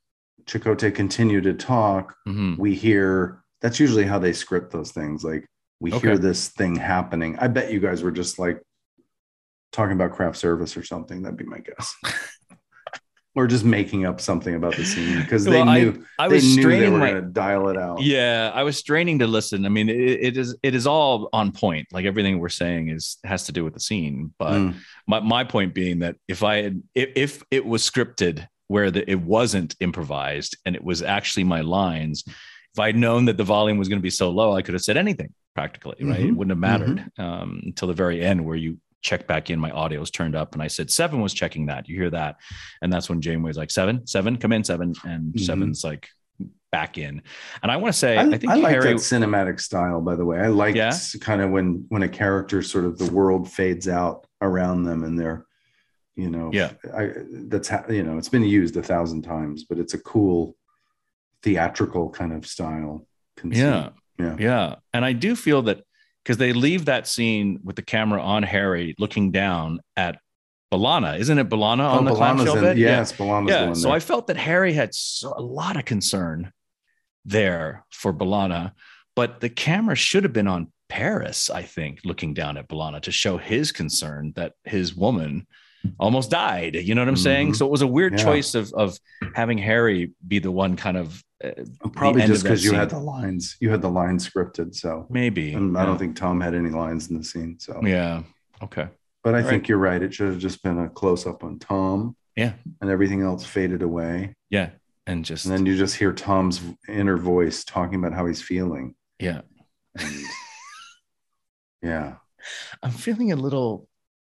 Chakotay continue to talk, Mhm. we hear, that's usually how they script those things. Like we Okay. hear this thing happening. I bet you guys were just like talking about craft service or something. That'd be my guess. Or just making up something about the scene because they Well, I- knew I they was knew they straining were my- going to dial it out. Yeah, I was straining to listen. I mean, it, it is it is all on point. Like everything we're saying is has to do with the scene. But Mm. my, my point being that if I had if, if it was scripted where the, it wasn't improvised and it was actually my lines, if I'd known that the volume was going to be so low, I could have said anything practically, right? It Mhm. wouldn't have mattered um, until the very end where you check back in, my audio was turned up and I said, seven was checking that. You hear that? And that's when Janeway's like, seven, seven, come in, seven. And Mhm. seven's like back in. And I want to say, I, I, think I like Harry, that cinematic style, by the way. I like Yeah? kind of when when a character sort of the world fades out around them and they're, you know, Yeah. I, that's how, you know, it's been used a thousand times, but it's a cool theatrical kind of style. conceit. yeah, Yeah. yeah. And I do feel that because they leave that scene with the camera on Harry looking down at B'Elanna. Isn't it B'Elanna on Oh, the B'Elanna's clamshell in, bed? yes, B'Elanna's Yeah. going So there. I felt that Harry had so, a lot of concern there for B'Elanna, but the camera should have been on Paris, I think, looking down at B'Elanna to show his concern that his woman almost died. You know what I'm saying? Mhm. So it was a weird Yeah. choice of of having Harry be the one kind of uh, Probably the end just of that because you scene. had the lines, you had the lines scripted. So maybe. and I yeah. don't think Tom had any lines in the scene. So Yeah. Okay. but I All think right. you're right. It should have just been a close up on Tom. Yeah. And everything else faded away. Yeah. And just And then you just hear Tom's inner voice talking about how he's feeling. yeah. And yeah. I'm feeling a little.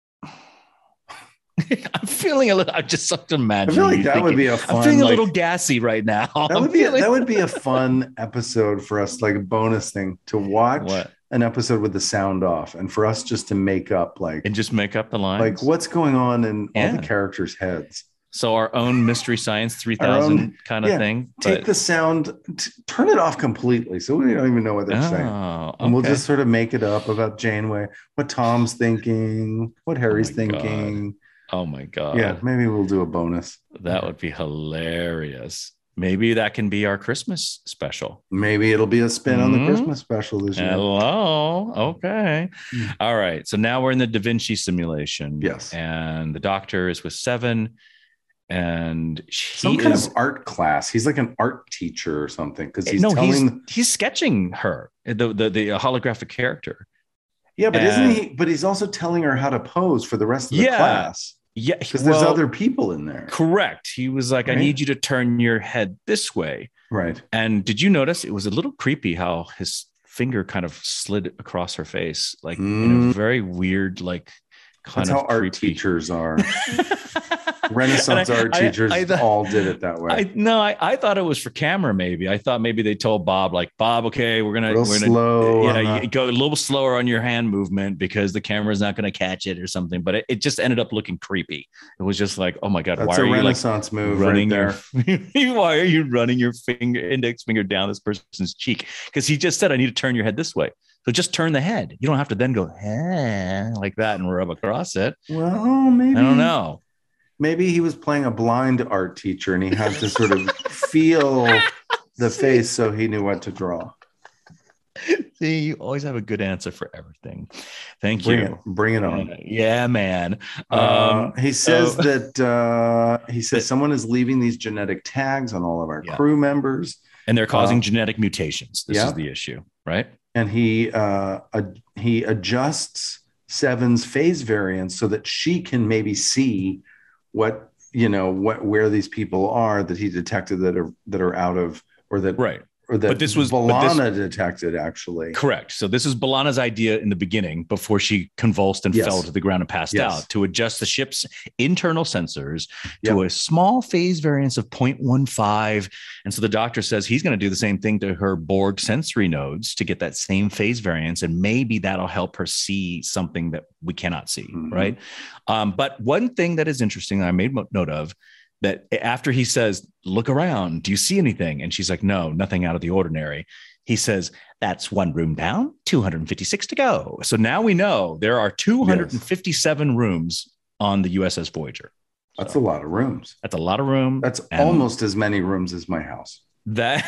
I'm feeling a little. I just have to I imagine. feel like you that would thinking- be a fun. I'm feeling a like- little gassy right now. that I'm would be feeling- that would be a fun episode for us, like a bonus thing to watch What? an episode with the sound off, and for us just to make up like And just make up the lines. like what's going on in all Yeah. the characters' heads. So our own Mystery Science three Our thousand own- kind of yeah. thing. Take but- the sound, t- turn it off completely, so we don't even know what they're saying. Oh, And we'll okay. just sort of make it up about Janeway, what Tom's thinking, what Harry's my God. thinking. Oh my God. Yeah, maybe we'll do a bonus. That would be hilarious. Maybe that can be our Christmas special. Maybe it'll be a spin on the Mhm. Christmas special this year. Hello. Okay. Hmm. All right. So now we're in the Da Vinci simulation. Yes. And the doctor is with Seven. And he Some kind is of art class. He's like an art teacher or something because he's no, telling. he's he's sketching her, the, the the holographic character. yeah, but and- isn't he? But he's also telling her how to pose for the rest of the Yeah. class Yeah. because well, there's other people in there. Correct. He was like, I Right. need you to turn your head this way. Right. And did you notice it was a little creepy how his finger kind of slid across her face, like in a Mm. very weird, like kind That's of how art creepy. teachers are. Renaissance And I- art I- teachers I thought- all did it that way. I no, I, I thought it was for camera. Maybe I thought maybe they told Bob like Bob, okay, we're gonna Real we're gonna slow yeah, on you the- go a little slower on your hand movement because the camera's not going to catch it or something. But it, it just ended up looking creepy. It was just like, oh my god, That's why a are you like Renaissance move running right there. your why are you running your finger index finger down this person's cheek? Because he just said, I need to turn your head this way. So just turn the head. You don't have to then go eh, like that and rub across it. Well, maybe I don't know. Maybe he was playing a blind art teacher and he had to sort of feel the face so he knew what to draw. See, you always have a good answer for everything. Thank Bring you. it, bring it on. Yeah, man. Uh, Um, he says so- that uh, he says someone is leaving these genetic tags on all of our Yeah. crew members, and they're causing uh, genetic mutations. This yeah. is the issue, right? and he uh, ad- he adjusts Seven's phase variance so that she can maybe see what you know what where these people are that he detected that are that are out of or that Right. or that But this was- but this- B'Elanna detected actually. Correct. So this is B'Elanna's idea in the beginning before she convulsed and Yes. fell to the ground and passed Yes. out to adjust the ship's internal sensors Yep. to a small phase variance of zero point one five. And so the doctor says he's going to do the same thing to her Borg sensory nodes to get that same phase variance. And maybe that'll help her see something that we cannot see. Mhm. Right. Um, but one thing that is interesting that I made mo- note of that after he says, look around, do you see anything? And she's like, no, nothing out of the ordinary. He says, that's one room down, two hundred fifty-six to go. So now we know there are two hundred fifty-seven rooms on the U S S Voyager. That's So a lot of rooms. that's a lot of room. That's and almost as many rooms as my house. that.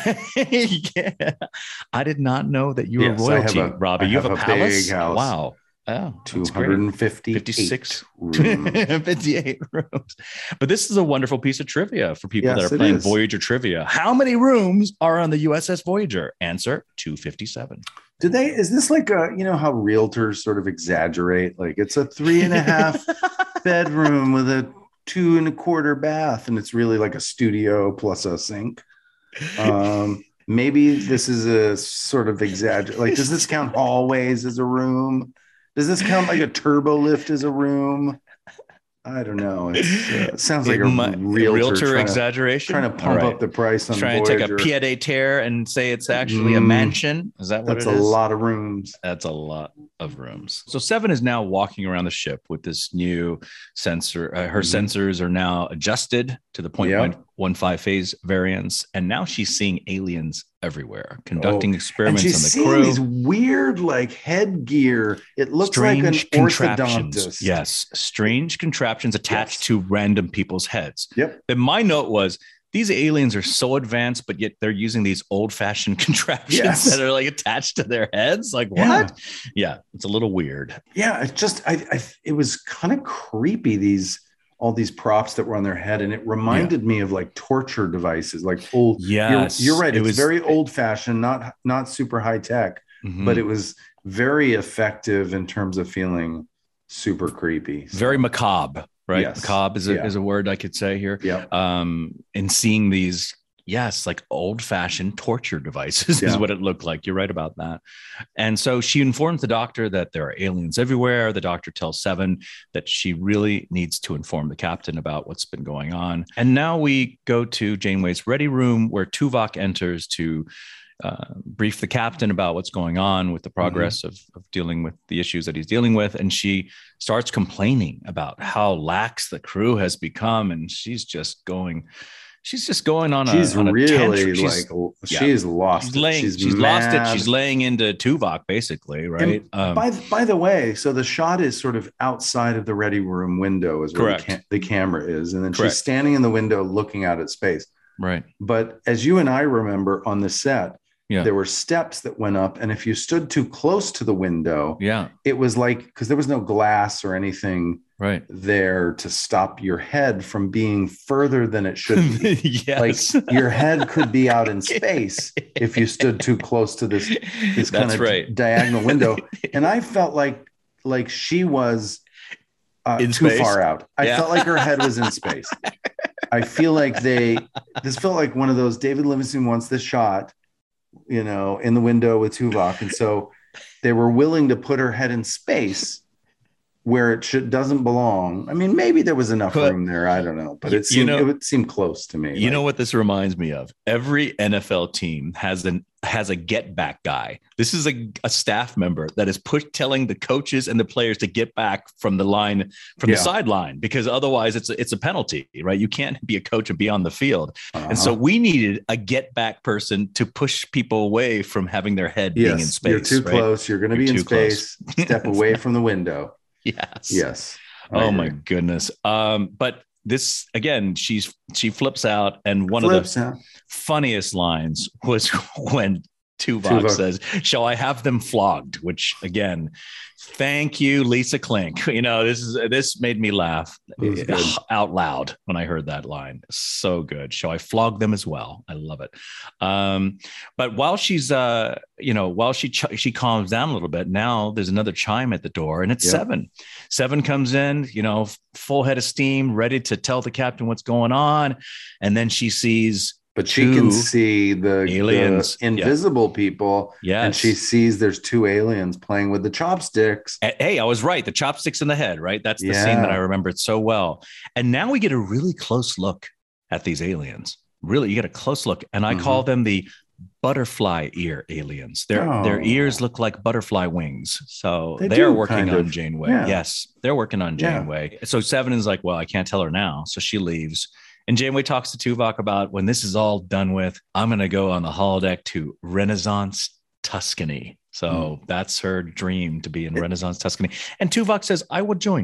Yeah. I did not know that you were Yes, I have royalty, a- Robbie. I You have, have a a palace. big house. Wow. Oh, two that's great. hundred fifty-eight fifty-six rooms. fifty-eight rooms. But this is a wonderful piece of trivia for people Yes, that are it playing is. Voyager trivia. How many rooms are on the U S S Voyager? Answer two fifty-seven. Do they, is this like a, you know, how realtors sort of exaggerate? Like it's a three and a half bedroom with a two and a quarter bath, and it's really like a studio plus a sink. Um, maybe this is a sort of exaggerate. Like, does this count hallways as a room? Does this count like a turbo lift as a room? I don't know. It's, uh, it sounds like It a might- realtor, realtor trying to- exaggeration. trying to pump All right. up the price on Trying Voyager. to take a pied a terre and say it's actually a Mm. mansion. Is that what That's it a is? lot of rooms. That's a lot of rooms. So Seven is now walking around the ship with this new sensor. Uh, her Mhm. sensors are now adjusted to the point Yeah. one five phase variants, and now she's seeing aliens everywhere, conducting Oh, And experiments she's on the seeing crew. these weird like headgear. It looks like an contraptions. orthodontist. Yes, strange contraptions attached Yes. to random people's heads. Yep. And my note was, these aliens are so advanced, but yet they're using these old-fashioned contraptions Yes. that are like attached to their heads. Like what? Yeah. Yeah, it's a little weird. Yeah. It's just I, I it was kind of creepy, these all these props that were on their head. And it reminded me of like torture devices, like old. Yes, You're, you're right. it It's was- very old fashioned, not not super high tech, Mhm. but it was very effective in terms of feeling super creepy. So, very macabre, right? Yes. Macabre is a, Yeah. is a word I could say here. yeah. Um, and seeing these, yes, like old-fashioned torture devices is Yeah. what it looked like. You're right about that. And so she informs the doctor that there are aliens everywhere. The doctor tells Seven that she really needs to inform the captain about what's been going on. And now we go to Janeway's ready room, where Tuvok enters to uh, brief the captain about what's going on with the progress of, of dealing with the issues that he's dealing with. And she starts complaining about how lax the crew has become. And she's just going, she's just going on a, She's on a really tantrum. She's- like yeah. she's lost. She's it. laying, she's she's, lost it. mad. She's laying into Tuvok, basically, right? And Um, by by the way, so the shot is sort of outside of the ready room window, is where Correct. the, cam- the camera is, and then Correct. she's standing in the window looking out at space. right. But as you and I remember on the set, Yeah. there were steps that went up, and if you stood too close to the window, Yeah. it was like, because there was no glass or anything Right. there to stop your head from being further than it should be. Yes. Like your head could be out in space if you stood too close to this this kind That's of right. diagonal window. And I felt like like she was uh, In too space. far out. I Yeah. felt like her head was in space. I feel like they this felt like one of those David Livingston wants this shot, you know, in the window with Tuvok, and so they were willing to put her head in space where it should doesn't belong. I mean, maybe there was enough But- room there. I don't know, but You- it seemed you know- it would seem close to me. You Like, know what this reminds me of? Every N F L team has an has a get back guy. This is a, a staff member that is push telling the coaches and the players to get back from the line, from Yeah. the sideline, because otherwise it's a, it's a penalty, right? You can't be a coach and be on the field. And so uh-huh. we needed a get back person to push people away from having their head being in yes, space. you're too right? close. You're going to You're be in too close. space. Step away from the window. Yes. Yes. I Oh my agree. goodness. Um, but this again, she's she flips out, and one Flips of out. the funniest lines was when Tuvok, Tuvok. says, "Shall I have them flogged?" Which again, thank you, Lisa Klink. You know, this is this made me laugh It was good. out loud when I heard that line. So good. Shall I flog them as well? I love it. Um, but while she's, uh, you know, while she ch- she calms down a little bit, now there's another chime at the door, and it's Yep. Seven. Seven comes in, you know, f- full head of steam, ready to tell the captain what's going on, and then she sees. But she two can see the, aliens. the invisible people, Yes. and she sees there's two aliens playing with the chopsticks. Eh, Hey, I was right. The chopsticks in the head, right? That's the scene Yeah. that I remembered so well. And now we get a really close look at these aliens. Really, you get a close look. And I Mhm. call them the butterfly ear aliens. Their their Oh. ears look like butterfly wings. So They they're do, working kind on of. Janeway. Yeah. Yes, they're working on Yeah. Janeway. So Seven is like, well, I can't tell her now. So she leaves. And Janeway talks to Tuvok about, when this is all done with, I'm going to go on the holodeck to Renaissance Tuscany. So that's her dream, to be in Renaissance Tuscany. And Tuvok says, I will join you.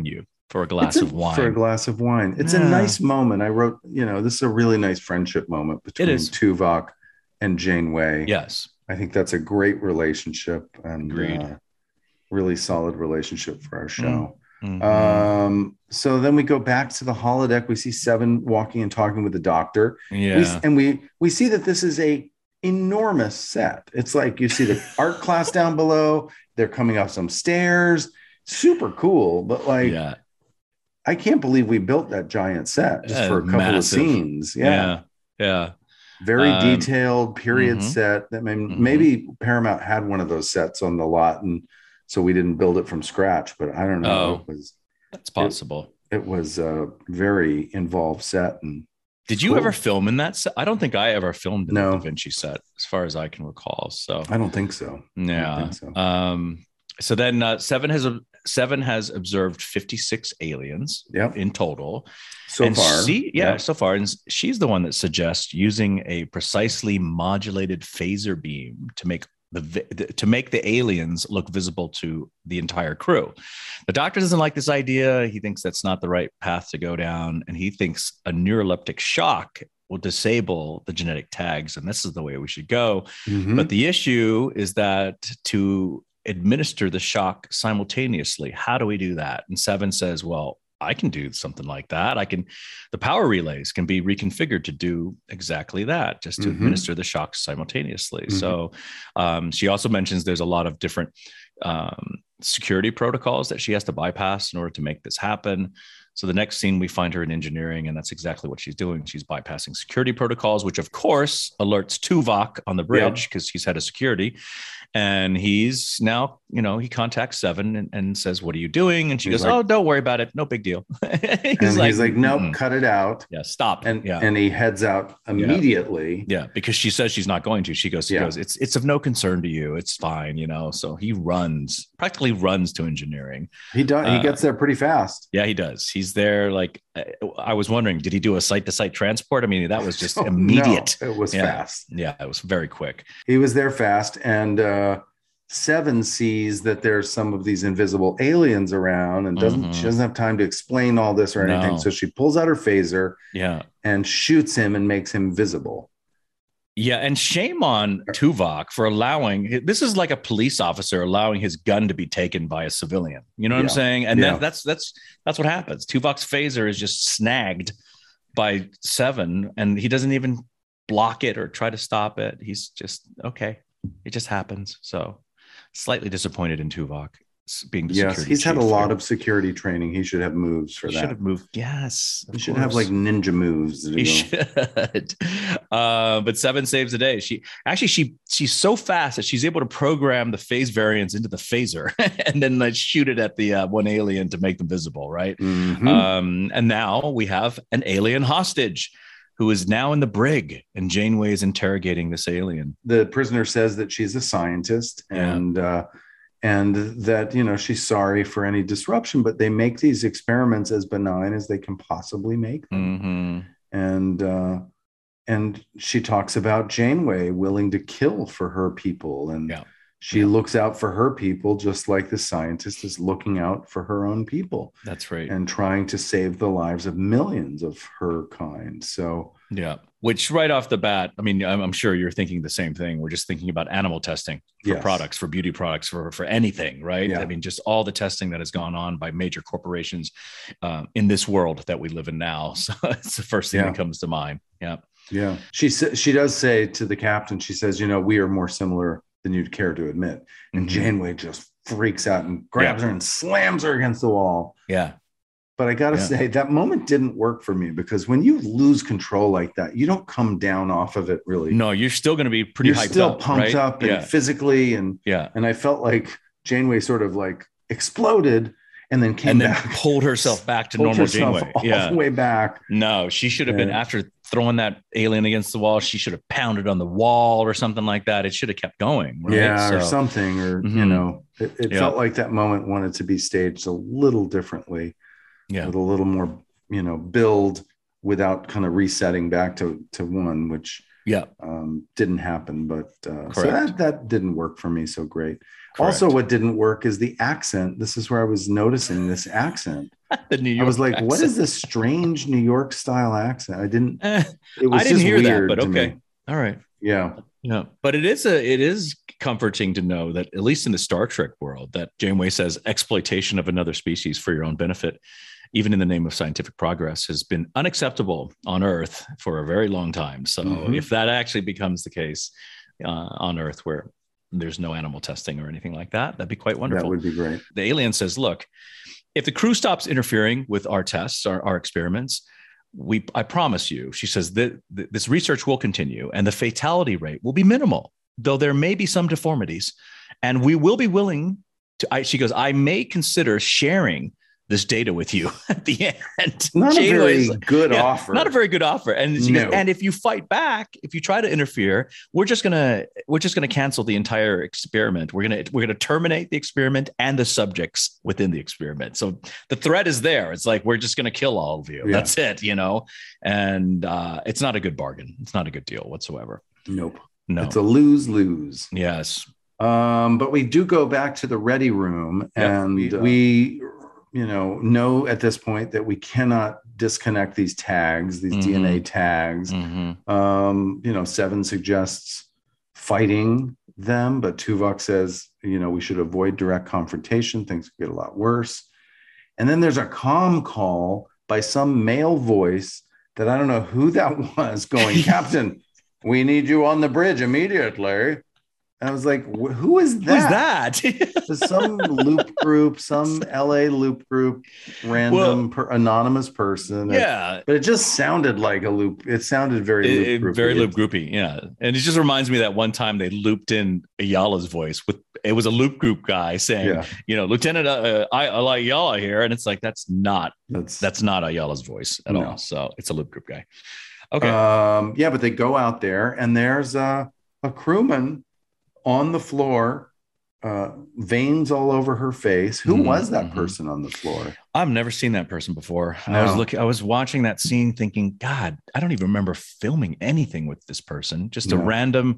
for a glass a, of wine. For a glass of wine. It's yeah. a nice moment. I wrote, you know, this is a really nice friendship moment between Tuvok and Janeway. Yes. I think that's a great relationship and uh, really solid relationship for our show. Mm-hmm. Um, so then we go back to the holodeck. We see Seven walking and talking with the doctor. Yeah. We, and we, we see that this is a enormous set. It's like you see the art class down below. They're coming up some stairs. Super cool. But like, yeah. I can't believe we built that giant set just uh, for a couple massive. of scenes. Yeah. Yeah. yeah. Very um, detailed period mm-hmm. set. That may, mm-hmm. maybe Paramount had one of those sets on the lot, and so we didn't build it from scratch. But I don't know. Oh, it was that's possible. It, it was a very involved set. And did you cool. ever film in that set? I don't think I ever filmed in no. the Da Vinci set, as far as I can recall. So I don't think so. Yeah. Think so. Um. So then uh, Seven has a Seven has observed fifty-six aliens yep. in total. So and far. She, yeah, yep. so far. And she's the one that suggests using a precisely modulated phaser beam to make the to make the aliens look visible to the entire crew. The doctor doesn't like this idea. He thinks that's not the right path to go down. And he thinks a neuroleptic shock will disable the genetic tags. And this is the way we should go. Mm-hmm. But the issue is that to administer the shock simultaneously, how do we do that? And Seven says, well, I can do something like that. I can, the power relays can be reconfigured to do exactly that, just to mm-hmm. administer the shocks simultaneously. Mm-hmm. So um, she also mentions there's a lot of different um, security protocols that she has to bypass in order to make this happen. So the next scene, we find her in engineering, and that's exactly what she's doing. She's bypassing security protocols, which of course alerts Tuvok on the bridge because yep. he's head of security. And he's now, you know, he contacts Seven and, and says, what are you doing? And she he's goes, like, oh, don't worry about it. No big deal. he's and like, he's like, nope, mm-mm. cut it out. Yeah, stop. And yeah. and he heads out immediately. Yeah, yeah because she says she's not going to. She goes, she yeah. goes, it's it's of no concern to you. It's fine, you know. So he runs, practically runs to engineering. He does. Uh, he gets there pretty fast. Yeah, he does. He's there. Like, I was wondering, did he do a site-to-site transport? I mean, that was just oh, immediate. No, it was yeah. fast. Yeah, it was very quick. He was there fast, and uh, Seven sees that there's some of these invisible aliens around, and doesn't mm-hmm. she doesn't have time to explain all this or anything. No. So she pulls out her phaser, yeah, and shoots him and makes him visible. Yeah, and shame on Tuvok for allowing, this is like a police officer allowing his gun to be taken by a civilian. You know what yeah. I'm saying? And yeah. that, that's that's that's what happens. Tuvok's phaser is just snagged by Seven, and he doesn't even block it or try to stop it. He's just, okay, it just happens. So slightly disappointed in Tuvok being the yes, he's had a lot of security training. He should have moves for he that. Should have moved. Yes, he should course. have like ninja moves. He should. Uh, but Seven saves the day. She actually she she's so fast that she's able to program the phase variants into the phaser and then like shoot it at the uh, one alien to make them visible. Right. Mm-hmm. Um, and now we have an alien hostage who is now in the brig, and Janeway is interrogating this alien. The prisoner says that she's a scientist yeah. and. Uh, And that, you know, she's sorry for any disruption, but they make these experiments as benign as they can possibly make them. Mm-hmm. And uh, and she talks about Janeway willing to kill for her people. And yeah. she yeah. looks out for her people, just like the scientist is looking out for her own people. That's right. And trying to save the lives of millions of her kind. So, yeah. Which right off the bat, I mean, I'm, I'm sure you're thinking the same thing. We're just thinking about animal testing for yes. products, for beauty products, for, for anything, right? Yeah. I mean, just all the testing that has gone on by major corporations uh, in this world that we live in now. So it's the first thing yeah. that comes to mind. Yeah. Yeah. She sa- she does say to the captain, she says, you know, we are more similar than you'd care to admit. And mm-hmm. Janeway just freaks out and grabs yeah. her and slams her against the wall. Yeah. But I got to yeah. say, that moment didn't work for me, because when you lose control like that, you don't come down off of it really. No, you're still going to be pretty you're hyped still up, pumped right? up and yeah. physically. And, yeah. and I felt like Janeway sort of like exploded and then came and then back. pulled herself back to pulled normal herself Janeway. all Yeah. the way back. No, she should have yeah. been, after throwing that alien against the wall, she should have pounded on the wall or something like that. It should have kept going. Right? Yeah. So, or something, or, mm-hmm. you know, it, it yeah. felt like that moment wanted to be staged a little differently. Yeah. With a little more, you know, build, without kind of resetting back to to one, which Yeah. um, didn't happen. But uh, so Correct. that that didn't work for me so great. Correct. Also, what didn't work is the accent. This is where I was noticing this accent. The New York I was like, accent. what is this strange New York style accent? I didn't, Eh, it was I didn't just hear that, weird but to okay. me. All right. Yeah. No, but it is a it is comforting to know that at least in the Star Trek world, that Janeway says exploitation of another species for your own benefit, even in the name of scientific progress, has been unacceptable on Earth for a very long time. So Mhm. if that actually becomes the case uh, on Earth, where there's no animal testing or anything like that, that'd be quite wonderful. That would be great. The alien says, look, if the crew stops interfering with our tests, our, our experiments, we, I promise you, she says that th- this research will continue and the fatality rate will be minimal, though there may be some deformities. And we will be willing to, I, she goes, I may consider sharing this data with you at the end. Not a very Janeway's like, good yeah, offer. Not a very good offer. And she No. goes, and if you fight back, if you try to interfere, we're just gonna we're just gonna cancel the entire experiment. We're gonna we're gonna terminate the experiment and the subjects within the experiment. So the threat is there. It's like we're just gonna kill all of you. Yeah. That's it, you know. And uh, it's not a good bargain. It's not a good deal whatsoever. Nope. No. It's a lose-lose. Yes. Um, but we do go back to the ready room, Yep, and we, uh, we, you know, know at this point that we cannot disconnect these tags, these Mhm. D N A tags. Mhm. Um, you know, Seven suggests fighting them, but Tuvok says, you know, we should avoid direct confrontation. Things could get a lot worse. And then there's a comm call by some male voice that I don't know who that was going, Captain, we need you on the bridge immediately. And I was like, wh- who is that? Who's that? There's some loop group, some L A loop group, random per, anonymous person. Yeah. But it just sounded like a loop. It sounded very It- loop it- groupy. very loop groupy, yeah. And it just reminds me that one time they looped in Ayala's voice with it was a loop group guy saying, Yeah. you know, Lieutenant uh, I, I Ayala here, and it's like that's not That's that's not Ayala's voice at No. all. So it's a loop group guy. Okay, Um, yeah, but they go out there and there's a, a crewman on the floor, uh, veins all over her face. Who Mhm, was that mhm. person on the floor? I've never seen that person before. I was No. looking, I was watching that scene, thinking, God, I don't even remember filming anything with this person. Just a No. random,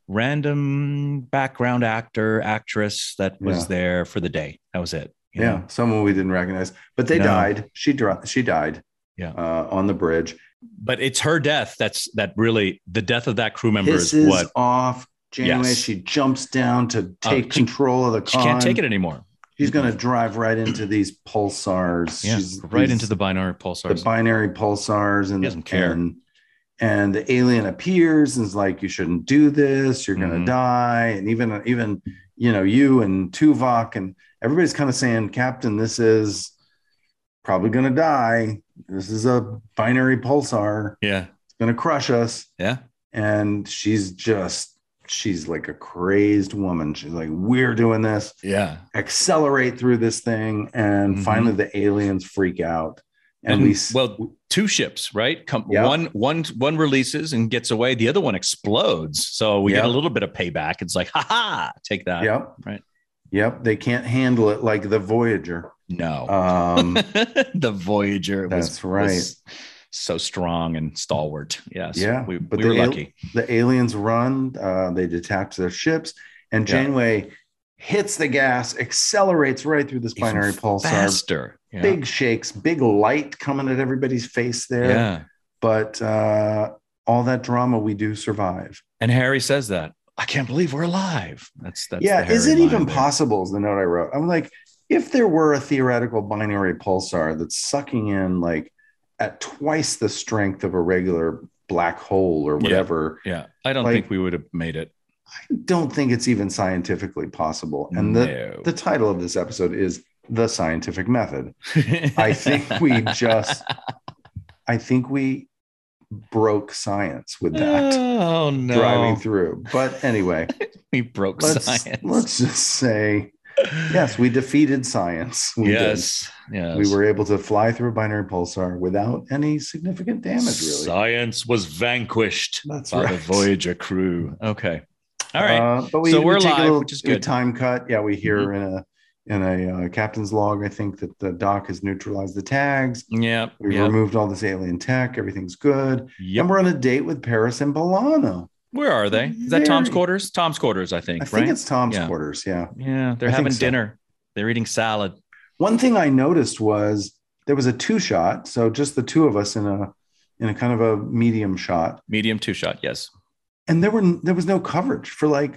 random background actor, actress that was Yeah. there for the day. That was it. you Yeah, know? someone we didn't recognize, but they No. died. She dro- She died. Yeah. uh, on the bridge. But it's her death that's that really the death of that crew member Pisses is what off Janeway. Yes. She jumps down to take she- control of the she con. can't take it anymore. She's going to drive right into these pulsars. Yeah, She's right these- into the binary pulsars. the binary pulsars, and He doesn't care. And, and the alien appears and is like, "You shouldn't do this. You're going to Mhm. die." And even even you know you and Tuvok and everybody's kind of saying, "Captain, this is probably going to die. This is a binary pulsar. yeah, It's going to crush us." yeah, And she's just she's like a crazed woman. She's like, "We're doing this. yeah. Accelerate through this thing." And Mhm. finally the aliens freak out. And, And, we s- well, two ships, right? Come Yeah. one, one, one releases and gets away. The other one explodes. So we get Yeah. a little bit of payback. It's like, ha ha, take that. Yep. Right. Yep. They can't handle it like the Voyager. No. Um, the Voyager was, that's right. was so strong and stalwart. Yes. Yeah, We, but we were the al- lucky. the aliens run, uh, they detach their ships, and Yeah. Janeway hits the gas, accelerates right through this binary Even pulsar. faster. Yeah. Big shakes, big light coming at everybody's face there. Yeah. But uh, all that drama, we do survive. And Harry says that. I can't believe we're alive. That's that's yeah, the is Harry it even line there. possible? Is the note I wrote. I'm like, if there were a theoretical binary pulsar that's sucking in like at twice the strength of a regular black hole or Yeah. whatever, Yeah. I don't Like- think we would have made it. I don't think it's even scientifically possible. And the, No. the title of this episode is The Scientific Method. I think we just, I think we broke science with that Oh no. driving through. But anyway, We broke let's, science. let's just say, yes, we defeated science. We yes. Yes. did. We were able to fly through a binary pulsar without any significant damage, really. Science was vanquished That's by the right. Voyager crew. Okay. All right. Uh, but we, So we we're take a live, little which is good. time cut. Yeah, we hear Mhm. in a in a uh, captain's log, I think that the doc has neutralized the tags. Yeah. We yep. removed all this alien tech. Everything's good. Yep. And we're on a date with Paris and B'Elanna. Where are they? Is that Very, Tom's quarters? Tom's quarters, I think. I think right? it's Tom's yeah. quarters. Yeah. Yeah. They're I having so. dinner. They're eating salad. One thing I noticed was there was a two shot. So just the two of us in a in a kind of a medium shot. Medium two shot. Yes. And there were there was no coverage for like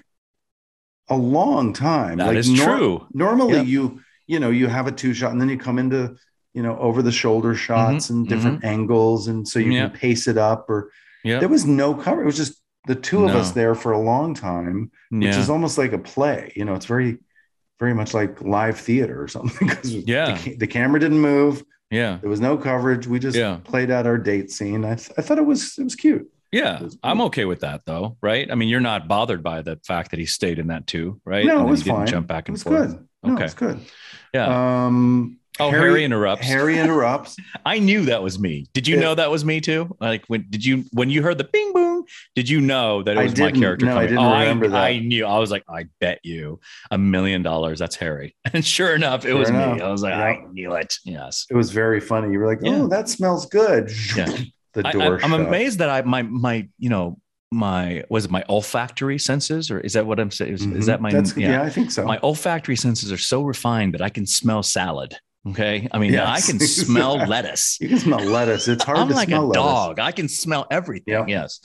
a long time. That like is nor- true. Normally yep. you, you know, you have a two shot and then you come into, you know, over the shoulder shots mm-hmm. and different mm-hmm. angles. And so you yep. can pace it up or yep. there was no cover. It was just the two of no. us there for a long time, which yeah. is almost like a play. You know, it's very, very much like live theater or something because yeah. the, the camera didn't move. Yeah. There was no coverage. We just yeah. played out our date scene. I, th- I thought it was, it was cute. Yeah, I'm okay with that though, right? I mean, you're not bothered by the fact that he stayed in that too, right? No, and it was he didn't fine. Jump back and it was forth. Good. No, okay, it's good. Yeah. Um, oh, Harry, Harry interrupts. Harry interrupts. I knew that was me. Did you yeah. know that was me too? Like when did you when you heard the bing boom? Did you know that it was my character? No, coming? I didn't oh, remember I, that. I knew. I was like, I bet you a million dollars that's Harry. And sure enough, it sure was enough. me. I was like, yeah. I knew it. Yes. It was very funny. You were like, oh, yeah. that smells good. Yeah. The door. I, I'm amazed that I my my you know. my was it my olfactory senses or is that what I'm saying is, mm-hmm. is that my That's, yeah. yeah I think so. My olfactory senses are so refined that I can smell salad. Okay, I mean yes. I can smell lettuce. You can smell lettuce. It's hard I'm to like smell a lettuce. dog. I can smell everything. Yep. Yes.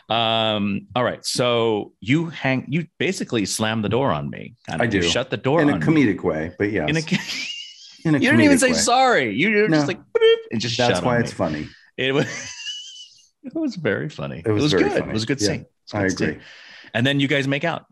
Um all right, so you hang you basically slam the door on me. I do. You shut the door in on a comedic me. way, but yes. In a, in a you didn't even say way. sorry. You're no. just like and just that's shut why on it's me. funny. It was it was very funny. It was, it was very good. Funny. It was a good yeah, scene. I agree. Scene. And then you guys make out.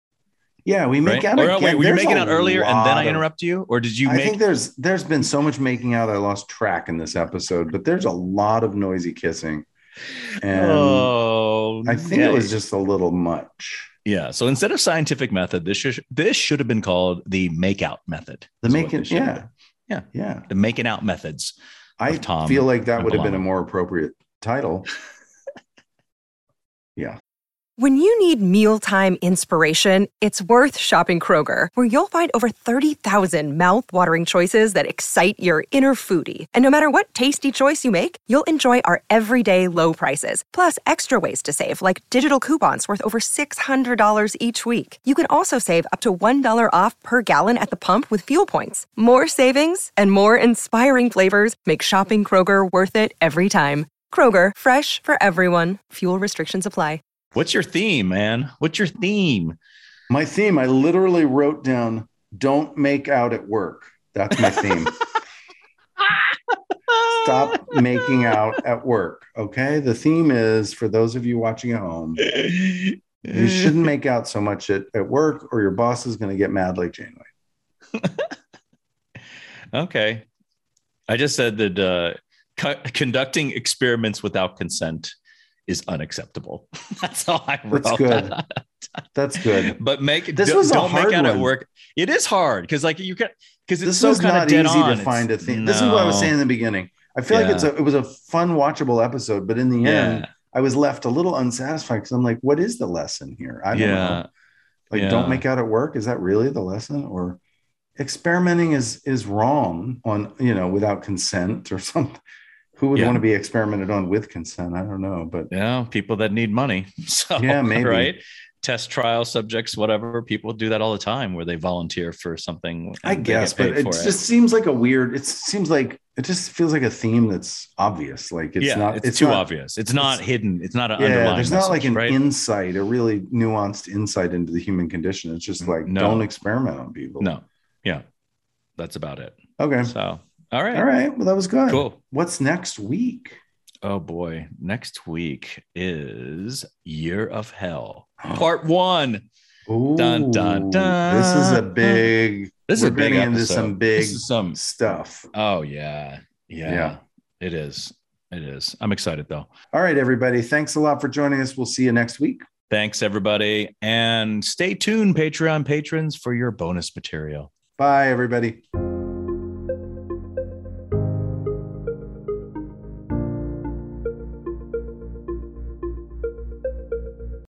Yeah, we make right? out. Or, again. Wait, were you there's making out earlier and then I of, interrupt you? Or did you I make... think there's there's been so much making out I lost track in this episode, but there's a lot of noisy kissing. And oh, I think yeah. it was just a little much. Yeah. So instead of scientific method, this should this should have been called the makeout method. The making, yeah. Yeah. Yeah. The making out methods. I Tom feel like that would have been a more appropriate title. Yeah. When you need mealtime inspiration, it's worth shopping Kroger, where you'll find over thirty thousand mouthwatering choices that excite your inner foodie. And no matter what tasty choice you make, you'll enjoy our everyday low prices, plus extra ways to save, like digital coupons worth over six hundred dollars each week. You can also save up to one dollar off per gallon at the pump with fuel points. More savings and more inspiring flavors make shopping Kroger worth it every time. Kroger, fresh for everyone. Fuel restrictions apply. What's your theme, man? What's your theme? My theme, I literally wrote down, don't make out at work. That's my theme. Stop making out at work. Okay. The theme is, for those of you watching at home, you shouldn't make out so much at, at work or your boss is going to get mad like Janeway. Okay. I just said that uh, co- conducting experiments without consent is unacceptable. That's all I wrote. That's good. That's good. But make this d- was don't a hard make out one. at work. It is hard because like you can because it's this so was kind of not dead easy on. to find it's, a thing. No. This is what I was saying in the beginning. I feel yeah. like it's a it was a fun watchable episode, but in the yeah. end, I was left a little unsatisfied because I'm like, what is the lesson here? I don't yeah. know. Like, yeah. don't make out at work. Is that really the lesson? Or experimenting is is wrong on, you know, without consent or something. Who would yeah. want to be experimented on with consent? I don't know, but yeah, people that need money. So yeah, maybe right. Test trial subjects, whatever. People do that all the time where they volunteer for something. I guess, but it just it. seems like a weird, it seems like, it just feels like a theme that's obvious. Like it's yeah, not, it's, it's too not, obvious. It's not it's, hidden. It's not an yeah, underlying there's not message, like an right? insight, a really nuanced insight into the human condition. It's just like, no. don't experiment on people. No. Yeah. That's about it. Okay. So, all right. All right. Well, that was good. Cool. What's next week? Oh boy. Next week is Year of Hell, part one. Ooh, dun, dun, dun. This is a big, this is we're a big getting into episode. some big this is some stuff. Oh yeah. yeah. Yeah. It is. It is. I'm excited though. All right, everybody. Thanks a lot for joining us. We'll see you next week. Thanks everybody. And stay tuned, Patreon patrons, for your bonus material. Bye, everybody.